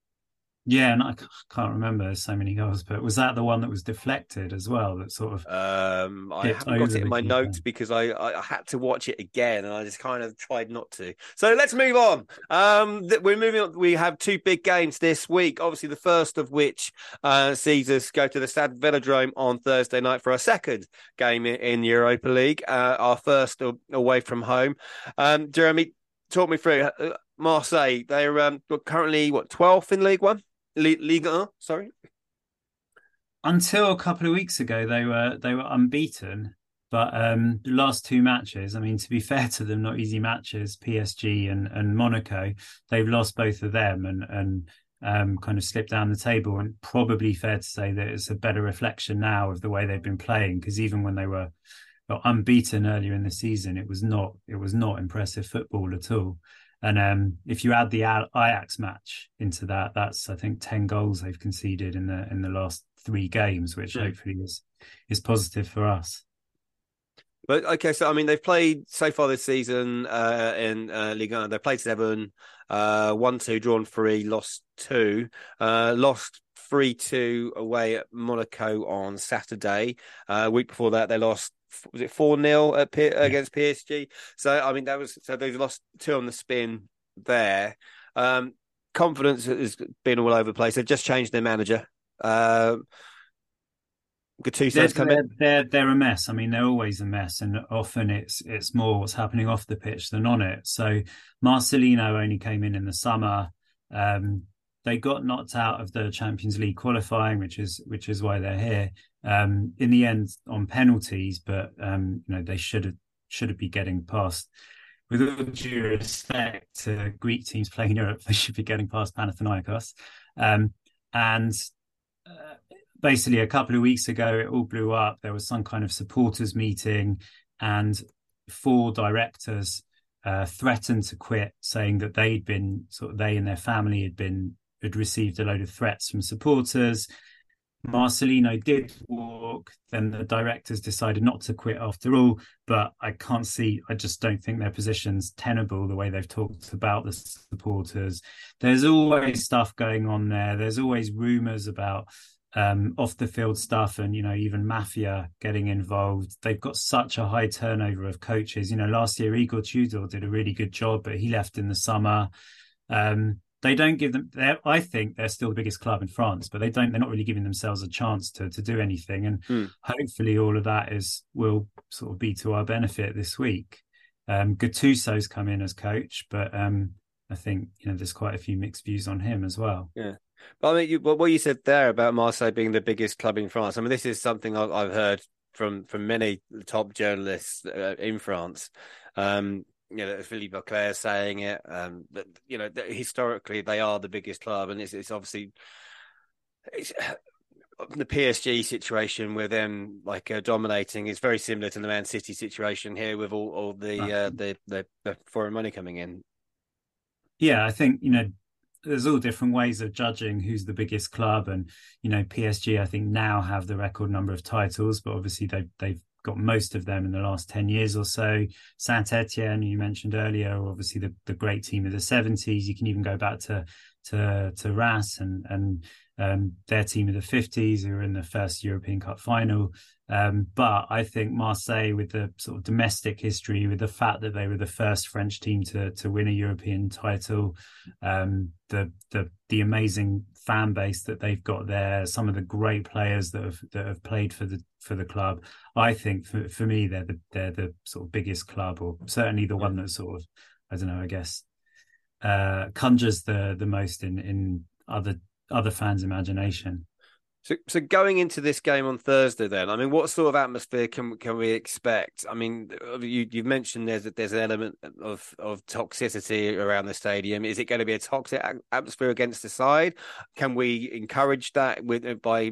Yeah, and I can't remember, there's so many goals, but was that the one that was deflected as well? That sort of. Um, I haven't got it in my keeper. notes because I, I had to watch it again, and I just kind of tried not to. So let's move on. Um, we're moving on. We have two big games this week. Obviously, the first of which uh, sees us go to the Stade Velodrome on Thursday night for our second game in Europa League. Uh, our first away from home. Um, Jeremy, talk me through uh, Marseille. They're um, currently what twelfth in League One. Ligue one, sorry. Until a couple of weeks ago, they were they were unbeaten. But um, the last two matches, I mean, to be fair to them, not easy matches. P S G and, and Monaco, they've lost both of them and and um, kind of slipped down the table. And probably fair to say that it's a better reflection now of the way they've been playing. Because even when they were unbeaten earlier in the season, it was not it was not impressive football at all. And um, if you add the Ajax match into that, that's I think ten goals they've conceded in the in the last three games, which mm. hopefully is is positive for us. But okay, so I mean, they've played so far this season uh, in uh, Ligue one. They've played seven, uh, won two, drawn three, lost two, uh, lost three two away at Monaco on Saturday. Uh, a week before that, they lost. Was it four nil at P- yeah. against P S G? So I mean, that was so they've lost two on the spin there. Um, confidence has been all over the place. They've just changed their manager. Uh, Gattuso's come they're, in. They're they're a mess. I mean, they're always a mess, and often it's it's more what's happening off the pitch than on it. So Marcelino only came in in the summer. Um, they got knocked out of the Champions League qualifying, which is which is why they're here. Um, in the end, on penalties, but um, you know they should have should have been getting past. With all due respect to Greek teams playing in Europe, they should be getting past Panathinaikos. Um, and uh, basically, a couple of weeks ago, it all blew up. There was some kind of supporters meeting, and four directors uh, threatened to quit, saying that they'd been sort of they and their family had been had received a load of threats from supporters. Marcelino did walk, then the directors decided not to quit after all, but I can't see, I just don't think their position's tenable the way they've talked about the supporters. There's always stuff going on there. There's always rumours about um, off the field stuff and, you know, even mafia getting involved. They've got such a high turnover of coaches. You know, last year Igor Tudor did a really good job, but he left in the summer. Um, They don't give them. I think they're still the biggest club in France, but they don't. They're not really giving themselves a chance to to do anything. And mm. hopefully, all of that is will sort of be to our benefit this week. Um, Gattuso's come in as coach, but um, I think you know there's quite a few mixed views on him as well. Yeah, but I mean, you, what you said there about Marseille being the biggest club in France. I mean, this is something I've, I've heard from from many top journalists uh, in France. Um, You know, Philippe Auclair saying it. Um, but you know, historically they are the biggest club, and it's, it's obviously it's, the P S G situation with them like uh, dominating is very similar to the Man City situation here with all, all the, uh, the the the foreign money coming in. Yeah, I think you know there's all different ways of judging who's the biggest club, and you know P S G I think now have the record number of titles, but obviously they they've got most of them in the last ten years or so. Saint-Etienne, you mentioned earlier, obviously the, the great team of the seventies. You can even go back to to, to Reims and, and um, their team of the fifties who were in the first European Cup final. Um, but I think Marseille, with the sort of domestic history, with the fact that they were the first French team to to win a European title, um, the the the amazing fan base that they've got there, some of the great players that have that have played for the for the club. I think for, for me they're the they're the sort of biggest club, or certainly the one that sort of I don't know I guess uh, conjures the the most in in other other fans' imagination. So, so going into this game on Thursday, then, I mean, what sort of atmosphere can can we expect? I mean, you you've mentioned there's there's an element of of toxicity around the stadium. Is it going to be a toxic atmosphere against the side? Can we encourage that with by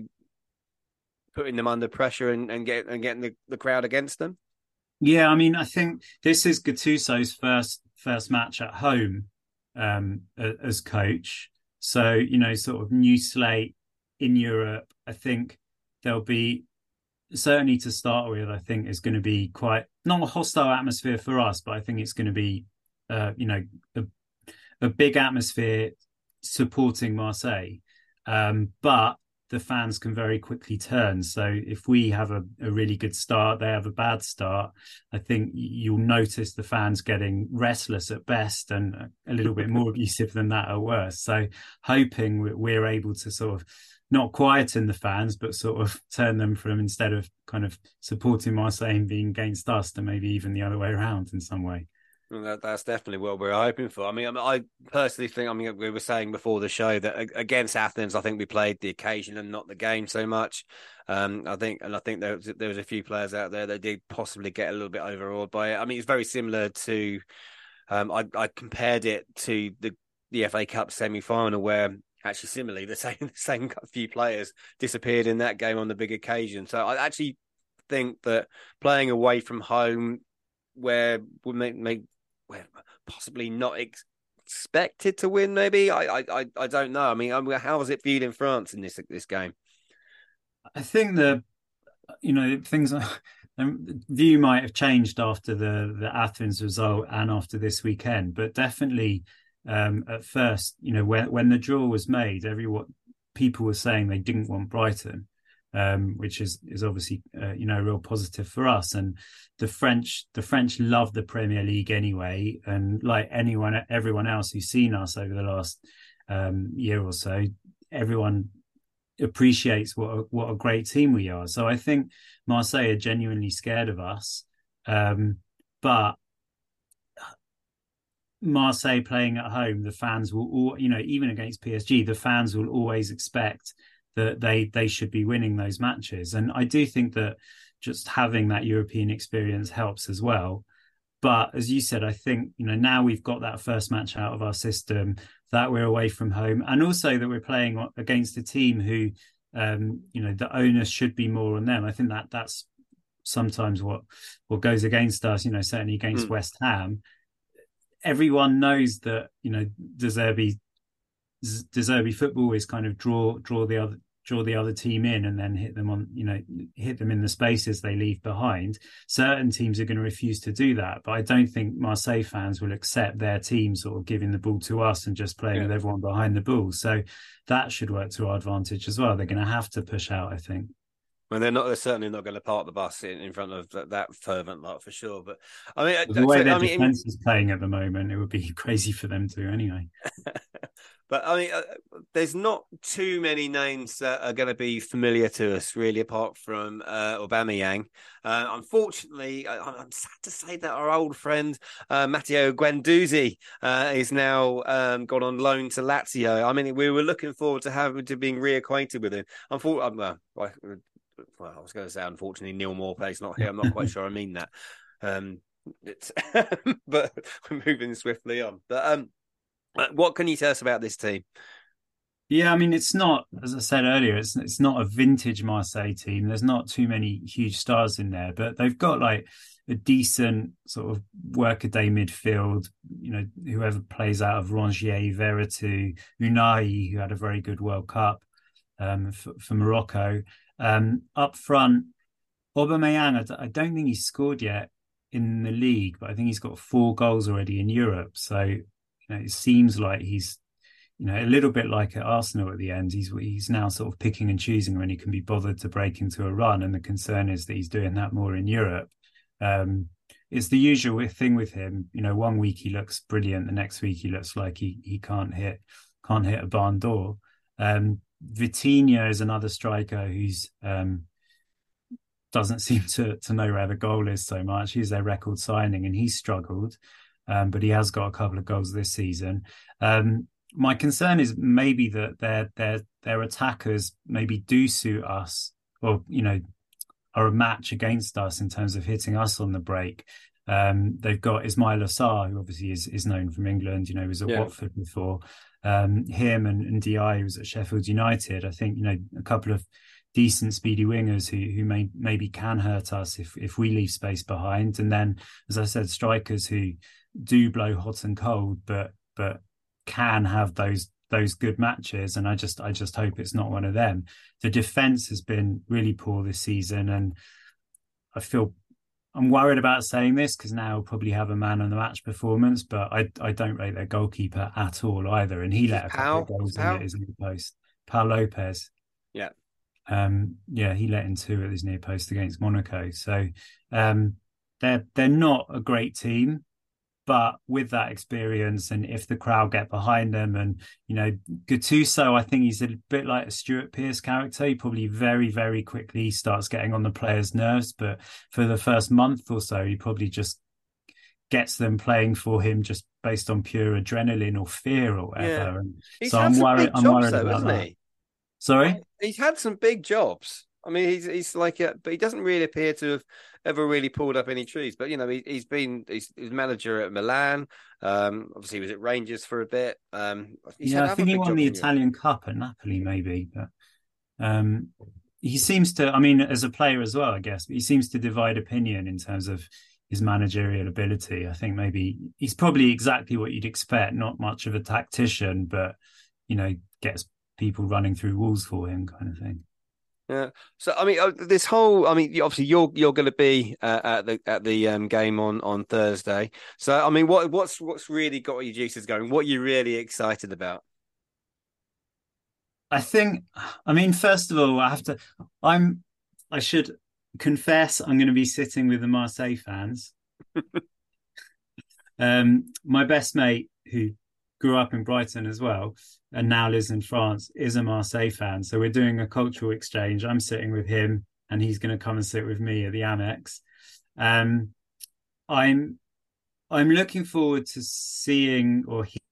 putting them under pressure and, and get and getting the, the crowd against them? Yeah, I mean, I think this is Gattuso's first first match at home um, as coach. So you know, sort of new slate in Europe. I think there'll be, certainly to start with, I think it's going to be quite, not a hostile atmosphere for us, but I think it's going to be, uh, you know, a, a big atmosphere supporting Marseille. Um, but the fans can very quickly turn. So if we have a, a really good start, they have a bad start, I think you'll notice the fans getting restless at best and a little bit more abusive than that at worst. So hoping we're able to sort of not quieten the fans, but sort of turn them from, instead of kind of supporting Marseille and being against us, to maybe even the other way around in some way. Well, that, that's definitely what we're hoping for. I mean, I personally think, I mean, we were saying before the show that against Athens, I think we played the occasion and not the game so much. Um, I think, and I think there was, there was a few players out there that did possibly get a little bit overawed by it. I mean, it's very similar to, um, I, I compared it to the, the F A Cup semi-final where, actually, similarly, the same the same few players disappeared in that game on the big occasion. So I actually think that playing away from home, where we may, may where possibly not ex- expected to win. Maybe I, I, I, I don't know. I mean, how was it viewed in France in this this game? I think the, you know, things. The view might have changed after the the Athens result and after this weekend, but definitely um, at first, you know, when when the draw was made, everyone people were saying they didn't want Brighton, um, which is is obviously uh, you know a real positive for us. And the French the French love the Premier League anyway, and like anyone everyone else who's seen us over the last um, year or so, everyone appreciates what a, what a great team we are. So I think Marseille are genuinely scared of us, um, but Marseille playing at home, the fans will, all, you know, even against P S G, the fans will always expect that they they should be winning those matches. And I do think that just having that European experience helps as well. But as you said, I think, you know, now we've got that first match out of our system, that we're away from home, and also that we're playing against a team who, um, you know, the onus should be more on them. I think that that's sometimes what what goes against us, you know, certainly against mm. West Ham. Everyone knows that, you know, De Zerbi, De Zerbi football is kind of draw draw the other draw the other team in and then hit them on, you know, hit them in the spaces they leave behind. Certain teams are going to refuse to do that, but I don't think Marseille fans will accept their team sort of giving the ball to us and just playing yeah. with everyone behind the ball. So that should work to our advantage as well. They're going to have to push out, I think. Well, they're not. They're certainly not going to park the bus in, in front of that, that fervent lot for sure. But I mean, the way so, their I mean, defense is playing at the moment, it would be crazy for them to anyway. But I mean, uh, there's not too many names that are going to be familiar to us, really, apart from uh, Aubameyang. Uh, unfortunately, I, I'm sad to say that our old friend uh, Matteo Guendouzi uh, is now um, gone on loan to Lazio. I mean, we were looking forward to having to being reacquainted with him. Unfortunately, uh, well, well, I was going to say, unfortunately, Neil Maupay's not here. I'm not quite sure I mean that. Um, it's but we're moving swiftly on. But um. What can you tell us about this team? Yeah, I mean, it's not, as I said earlier, it's it's not a vintage Marseille team. There's not too many huge stars in there, but they've got like a decent sort of workaday midfield. You know, whoever plays out of Rongier, Veretout, Unai, who had a very good World Cup um, for, for Morocco. Um, up front, Aubameyang, I, d- I don't think he's scored yet in the league, but I think he's got four goals already in Europe. So it seems like he's, you know, a little bit like at Arsenal at the end. He's he's now sort of picking and choosing when he can be bothered to break into a run, and the concern is that he's doing that more in Europe. Um, it's the usual thing with him. You know, one week he looks brilliant, the next week he looks like he he can't hit can't hit a barn door. Um, Vitinha is another striker who's um, doesn't seem to to know where the goal is so much. He's their record signing, and he's struggled. Um, but he has got a couple of goals this season. Um, my concern is maybe that their their their attackers maybe do suit us, or you know, are a match against us in terms of hitting us on the break. Um, they've got Ismail Assar, who obviously is is known from England. You know, he was at yeah. Watford before. Um, him and, and D I, who was at Sheffield United. I think you know a couple of decent speedy wingers who who may maybe can hurt us if if we leave space behind. And then, as I said, strikers who do blow hot and cold, but but can have those those good matches. And I just I just hope it's not one of them. The defense has been really poor this season, and I feel I'm worried about saying this because now we'll probably have a man on the match performance, but I I don't rate their goalkeeper at all either, and he let a couple of goals in at his near post. Pau Lopez, yeah, um, yeah, he let in two at his near post against Monaco. So um, they're they're not a great team. But with that experience, and if the crowd get behind them, and you know, Gattuso, I think he's a bit like a Stuart Pearce character. He probably very, very quickly starts getting on the players' nerves. But for the first month or so, he probably just gets them playing for him just based on pure adrenaline or fear or whatever. Yeah. And he's so had I'm some worried. big I'm jobs, worried though, about hasn't that. he? Sorry, he's had some big jobs. I mean, he's he's like, a, but he doesn't really appear to have ever really pulled up any trees. But you know, he, he's been he's, he's manager at Milan. Um, obviously, he was at Rangers for a bit. Um, yeah, I think he won the Italian Cup at Napoli, maybe. But um, he seems to. I mean, as a player as well, I guess. But he seems to divide opinion in terms of his managerial ability. I think maybe he's probably exactly what you'd expect, not much of a tactician, but, you know, gets people running through walls for him kind of thing. Yeah. So I mean, uh, this whole, I mean, obviously you're you're going to be uh, at the at the um, game on, on Thursday. So I mean, what what's what's really got your juices going? What are you really excited about? I think, I mean, first of all, I have to, I'm, I should confess, I'm going to be sitting with the Marseille fans. um, my best mate, who grew up in Brighton as well, and now lives in France, is a Marseille fan. So we're doing a cultural exchange. I'm sitting with him, and he's going to come and sit with me at the Amex. Um, I'm, I'm looking forward to seeing or hearing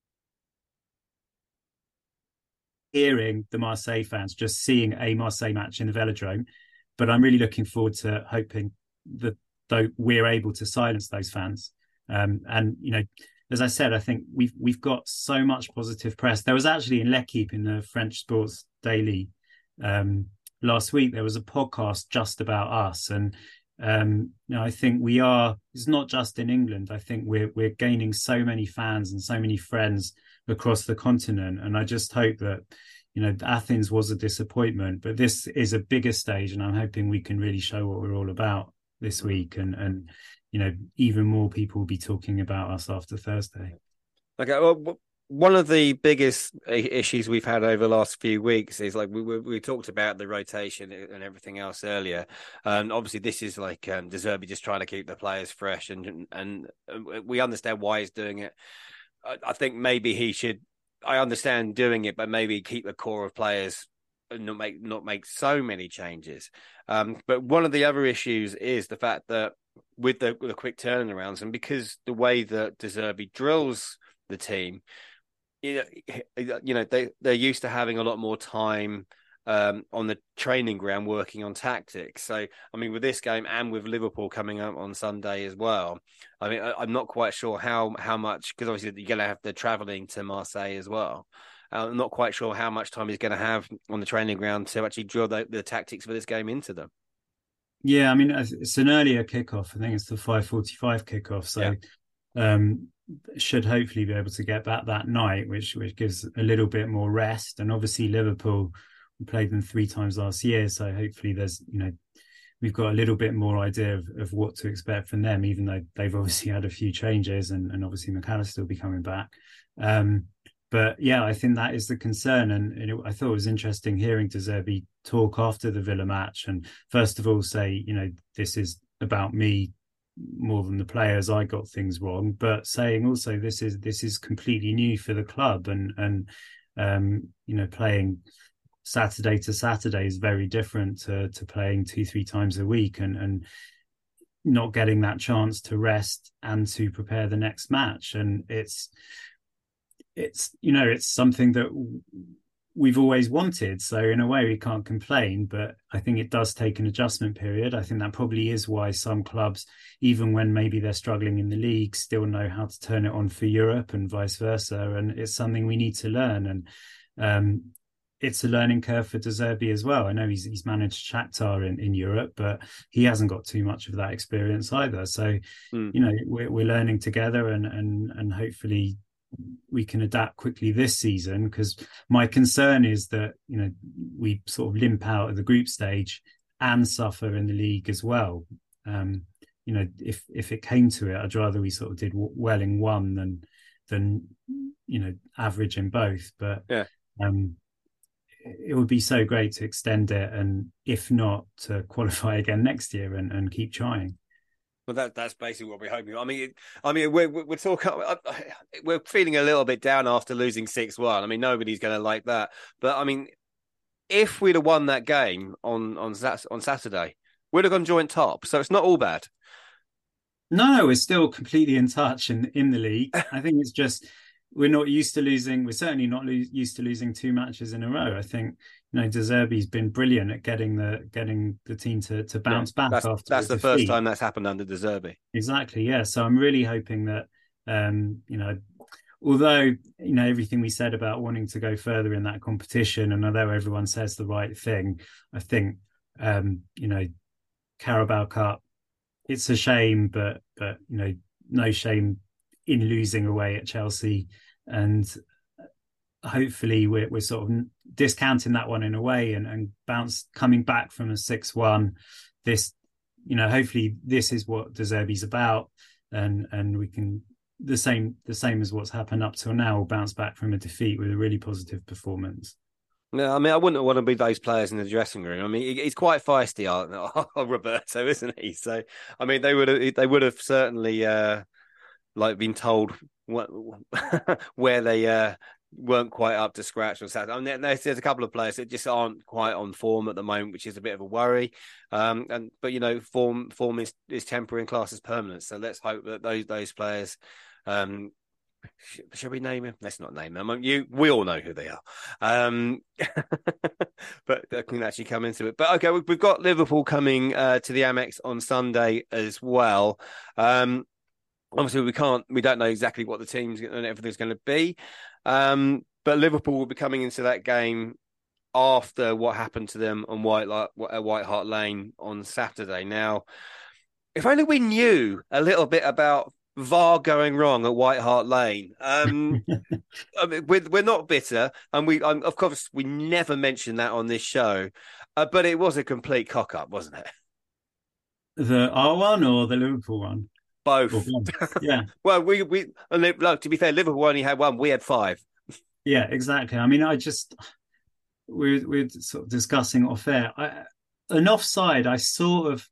hearing the Marseille fans, just seeing a Marseille match in the Velodrome. But I'm really looking forward to hoping that though we're able to silence those fans. Um, and, you know, as I said, I think we've we've got so much positive press. There was actually in L'Équipe, in the French Sports Daily, um, last week, there was a podcast just about us. And, um, you know, I think we are, it's not just in England. I think we're we're gaining so many fans and so many friends across the continent. And I just hope that, you know, Athens was a disappointment, but this is a bigger stage, and I'm hoping we can really show what we're all about this week, and and you know, even more people will be talking about us after Thursday. Okay, well, one of the biggest issues we've had over the last few weeks is, like, we we, we talked about the rotation and everything else earlier, and obviously this is like um, De Zerbi just trying to keep the players fresh, and and we understand why he's doing it. I think maybe he should, I understand doing it, but maybe keep the core of players and not make not make so many changes. Um, but one of the other issues is the fact that with the, with the quick turnarounds, and because the way that De Zerbi drills the team, you know, you know they, they're used to having a lot more time um, on the training ground working on tactics. So, I mean, with this game and with Liverpool coming up on Sunday as well, I mean, I, I'm not quite sure how how much, because obviously you're going to have the travelling to Marseille as well. Uh, I'm not quite sure how much time he's going to have on the training ground to actually drill the, the tactics for this game into them. Yeah, I mean, it's an earlier kickoff. I think it's the five forty-five kickoff. So yeah. um, should hopefully be able to get back that night, which which gives a little bit more rest. And obviously Liverpool, we played them three times last year, so hopefully there's, you know, we've got a little bit more idea of, of what to expect from them, even though they've obviously had a few changes, and, and obviously McAllister will be coming back. Um, but yeah, I think that is the concern. And, and it, I thought it was interesting hearing De Zerbi talk after the Villa match, and first of all say, you know, this is about me more than the players. I got things wrong, but saying also this is this is completely new for the club, and and um, you know, playing Saturday to Saturday is very different to, to playing two, three times a week, and, and not getting that chance to rest and to prepare the next match. And it's, it's, you know, it's something that we've always wanted. So in a way we can't complain, but I think it does take an adjustment period. I think that probably is why some clubs, even when maybe they're struggling in the league, still know how to turn it on for Europe, and vice versa. And it's something we need to learn. And, um, it's a learning curve for De Zerbi as well. I know he's he's managed Shakhtar in, in Europe, but he hasn't got too much of that experience either. So, mm. you know, we're we're learning together, and and and hopefully we can adapt quickly this season. Because my concern is that, you know, we sort of limp out of the group stage and suffer in the league as well. Um, you know, if if it came to it, I'd rather we sort of did well in one than than you know, average in both. But yeah. Um, it would be so great to extend it, and if not, to qualify again next year and, and keep trying. Well, that that's basically what we're hoping. I mean, I mean, we're we're talking, we're feeling a little bit down after losing six one. I mean, nobody's going to like that. But I mean, if we'd have won that game on on on Saturday, we'd have gone joint top. So it's not all bad. No, no, we're still completely in touch in in the league. I think it's just, we're not used to losing. We're certainly not lo- used to losing two matches in a row. I think, you know, De Zerbi's been brilliant at getting the getting the team to to bounce yeah, back that's, after that's the defeat. First time that's happened under De Zerbi. Exactly, yeah. So I'm really hoping that, um, you know, although, you know, everything we said about wanting to go further in that competition, and although everyone says the right thing, I think, um, you know, Carabao Cup, it's a shame, but but you know, no shame in losing away at Chelsea, and hopefully we're we're sort of discounting that one in a way and, and bounce coming back from a six one. This, you know, hopefully this is what De Zerbi's about, and and we can the same the same as what's happened up till now. We'll bounce back from a defeat with a really positive performance. No, I mean, I wouldn't want to be those players in the dressing room. I mean, he's quite feisty, Roberto, isn't he? So, I mean, they would have, they would have certainly, uh, like, been told what, where they uh, weren't quite up to scratch on Saturday. I mean, there's, there's a couple of players that just aren't quite on form at the moment, which is a bit of a worry. Um, and but you know, form form is, is temporary and class is permanent. So let's hope that those those players. Um, Shall we name him? Let's not name them. You, we all know who they are. Um, but I can actually come into it. But okay, we've got Liverpool coming uh, to the Amex on Sunday as well. Um, obviously, we can't, we don't know exactly what the teams and everything's going to be. Um, but Liverpool will be coming into that game after what happened to them on White, White Hart Lane on Saturday. Now, if only we knew a little bit about V A R going wrong at White Hart Lane. Um, I mean, we're, we're not bitter, and we, um, of course, we never mentioned that on this show, uh, but it was a complete cock up, wasn't it? The R one or the Liverpool one? Both. Yeah. Well, we we and look, to be fair, Liverpool only had one. We had five. Yeah, exactly. I mean, I just we're we're sort of discussing off air. I, an offside, I sort of.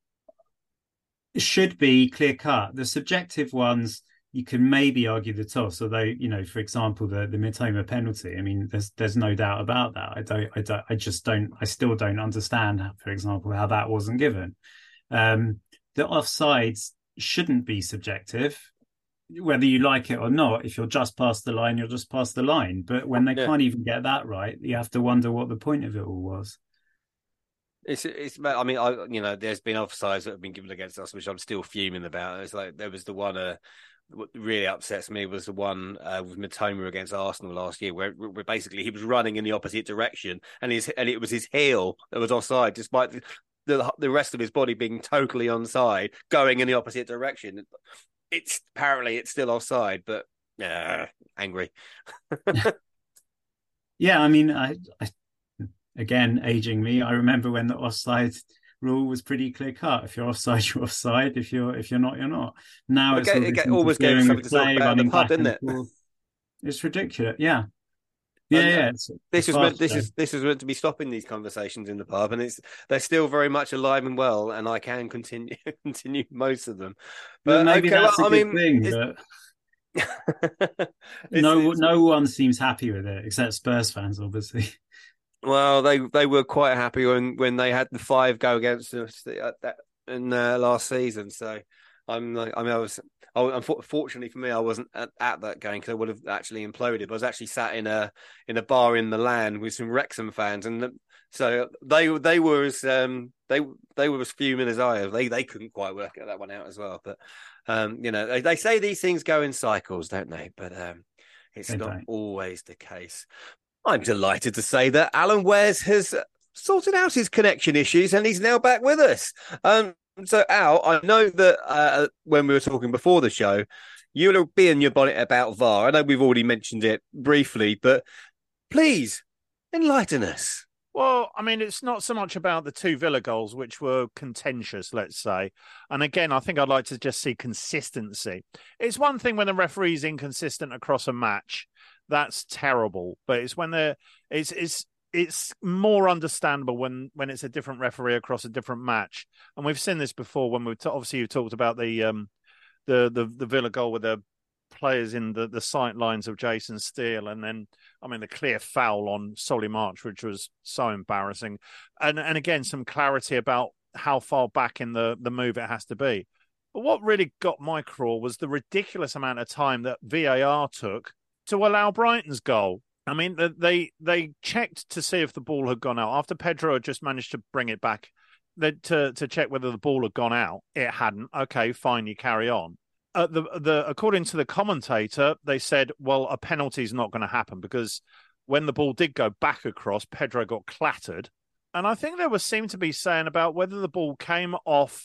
Should be clear cut. The subjective ones, you can maybe argue the toss, although, you know, for example, the the Mitoma penalty. I mean, there's there's no doubt about that. I don't, I don't, I just don't, I still don't understand, for example, how that wasn't given. Um, the offsides shouldn't be subjective, whether you like it or not. If you're just past the line, you're just past the line. But when they yeah. can't even get that right, you have to wonder what the point of it all was. It's, it's, I mean, I, you know, there's been offsides that have been given against us, which I'm still fuming about. It's like there was the one, uh, what really upsets me was the one uh, with Mitoma against Arsenal last year, where, where basically he was running in the opposite direction, and his and it was his heel that was offside, despite the, the the rest of his body being totally onside, going in the opposite direction. It's apparently it's still offside, but uh, angry. Yeah, I mean, I. I... Again, aging me, I remember when the offside rule was pretty clear cut. If you're offside, you're offside. If you're if you're not, you're not. Now it's it, it always gave something to talk about in the pub, didn't it? Forth. It's ridiculous. Yeah, yeah, and, yeah. Uh, it's, this it's is meant, this is this is meant to be stopping these conversations in the pub, and it's they're still very much alive and well, and I can continue continue most of them. But well, maybe okay, that's well, a good I mean, thing. But no, it's, no one seems happy with it except Spurs fans, obviously. Well, they they were quite happy when, when they had the five go against us in uh, last season. So I'm like, I mean, I was, I, unfortunately for me, I wasn't at, at that game because I would have actually imploded. But I was actually sat in a in a bar in Milan with some Wrexham fans, and the, so they they were as um, they they were as fuming as I was. They they couldn't quite work that one out as well. But um, you know, they, they say these things go in cycles, don't they? But um, it's they not don't. always the case. I'm delighted to say that Alan Wares has sorted out his connection issues and he's now back with us. Um, so, Al, I know that uh, when we were talking before the show, you will be in your bonnet about V A R. I know we've already mentioned it briefly, but please enlighten us. Well, I mean, it's not so much about the two Villa goals, which were contentious, let's say. And again, I think I'd like to just see consistency. It's one thing when the referee's inconsistent across a match. That's terrible. But it's when they're it's it's it's more understandable when when it's a different referee across a different match. And we've seen this before when we've t- obviously you talked about the um the the the Villa goal with the players in the the sight lines of Jason Steele, and then I mean the clear foul on Solly March, which was so embarrassing. And and again, some clarity about how far back in the the move it has to be. But what really got my craw was the ridiculous amount of time that V A R took to allow Brighton's goal. I mean, they they checked to see if the ball had gone out. After Pedro had just managed to bring it back they, to, to check whether the ball had gone out. It hadn't. Okay, fine, you carry on. Uh, the the According to the commentator, they said, well, a penalty is not going to happen because when the ball did go back across, Pedro got clattered. And I think there was seemed to be saying about whether the ball came off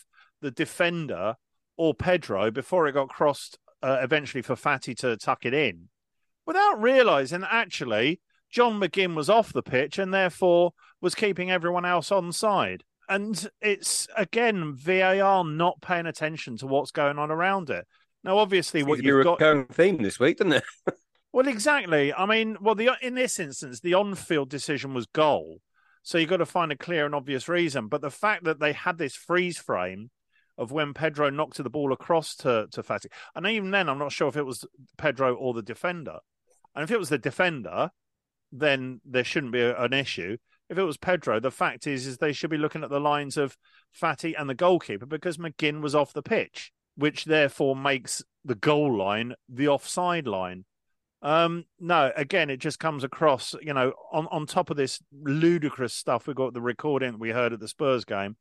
the defender or Pedro before it got crossed uh, eventually for Fati to tuck it in, without realising that actually John McGinn was off the pitch and therefore was keeping everyone else on side. And it's, again, V A R not paying attention to what's going on around it. Now, obviously, Seems what to be you've a got... recurring theme this week, doesn't it? Well, exactly. I mean, well, the in this instance, the on-field decision was goal. So you've got to find a clear and obvious reason. But the fact that they had this freeze frame of when Pedro knocked the ball across to, to Fati, and even then, I'm not sure if it was Pedro or the defender. And if it was the defender, then there shouldn't be a, an issue. If it was Pedro, the fact is, is they should be looking at the lines of Fati and the goalkeeper because McGinn was off the pitch, which therefore makes the goal line the offside line. Um, no, again, it just comes across, you know, on, on top of this ludicrous stuff. We got the recording we heard at the Spurs game.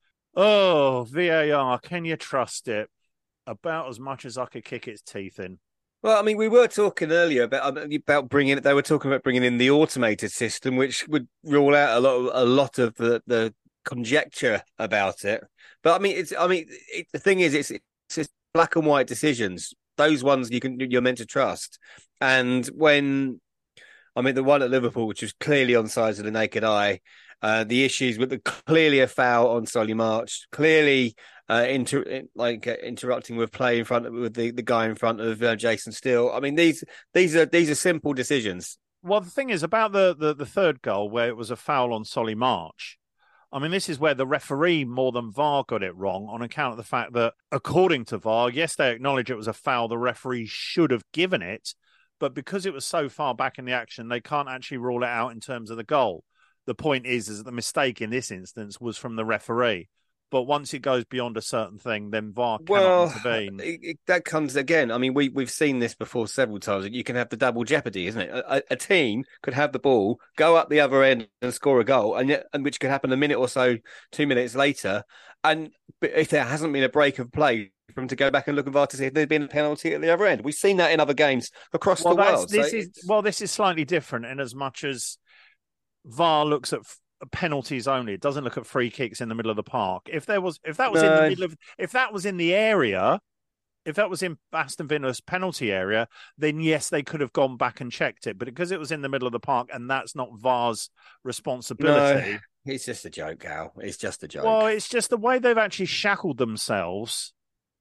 Oh, V A R, can you trust it? About as much as I could kick its teeth in. Well, I mean, we were talking earlier about about bringing it. They were talking about bringing in the automated system, which would rule out a lot, of, a lot of the, the conjecture about it. But I mean, it's. I mean, it, the thing is, it's it's just black and white decisions. Those ones you can you're meant to trust. And when, I mean, the one at Liverpool, which was clearly onside of the naked eye, uh, the issues with the clearly a foul on Solly March, clearly. Uh, inter like uh, interrupting with play in front of with the, the guy in front of uh, Jason Steele. I mean, these these are these are simple decisions. Well, the thing is about the, the the third goal where it was a foul on Solly March. I mean, this is where the referee more than V A R got it wrong on account of the fact that, according to V A R, yes, they acknowledge it was a foul. The referee should have given it, but because it was so far back in the action, they can't actually rule it out in terms of the goal. The point is, is that the mistake in this instance was from the referee. But once it goes beyond a certain thing, then V A R cannot well, intervene. It, it, that comes again. I mean, we, we've seen this before several times. You can have the double jeopardy, isn't it? A, a team could have the ball, go up the other end and score a goal, and, yet, and which could happen a minute or so, two minutes later. And if there hasn't been a break of play, for them to go back and look at V A R to see if there'd been a penalty at the other end. We've seen that in other games across well, the world. This so is, well, this is slightly different in as much as V A R looks at penalties only. It doesn't look at free kicks in the middle of the park. If there was, if that was no. in the middle of, if that was in the area, if that was in Aston Villa's penalty area, then yes, they could have gone back and checked it. But because it was in the middle of the park and that's not V A R's responsibility. No, it's just a joke, Al. It's just a joke. Well, it's just the way they've actually shackled themselves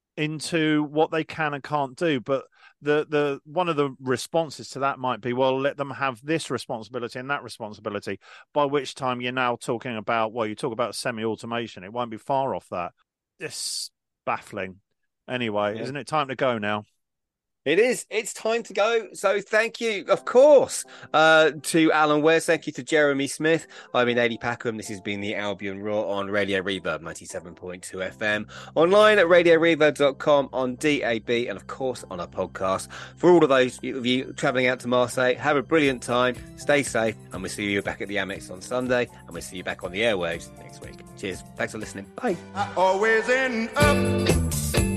into what they can and can't do. But the the one of the responses to that might be, well, let them have this responsibility and that responsibility, by which time you're now talking about, well, you talk about semi-automation. It won't be far off that. It's baffling. Anyway, yeah. Isn't it time to go now? It is. It's time to go. So thank you, of course, uh, to Alan West. Thank you to Jeremy Smith. I've been Eddie Packham. This has been the Albion Raw on Radio Reverb ninety-seven point two F M. Online at radio reverb dot com, on D A B, and of course on our podcast. For all of those of you travelling out to Marseille, have a brilliant time. Stay safe. And we'll see you back at the Amex on Sunday. And we'll see you back on the airwaves next week. Cheers. Thanks for listening. Bye. I always end up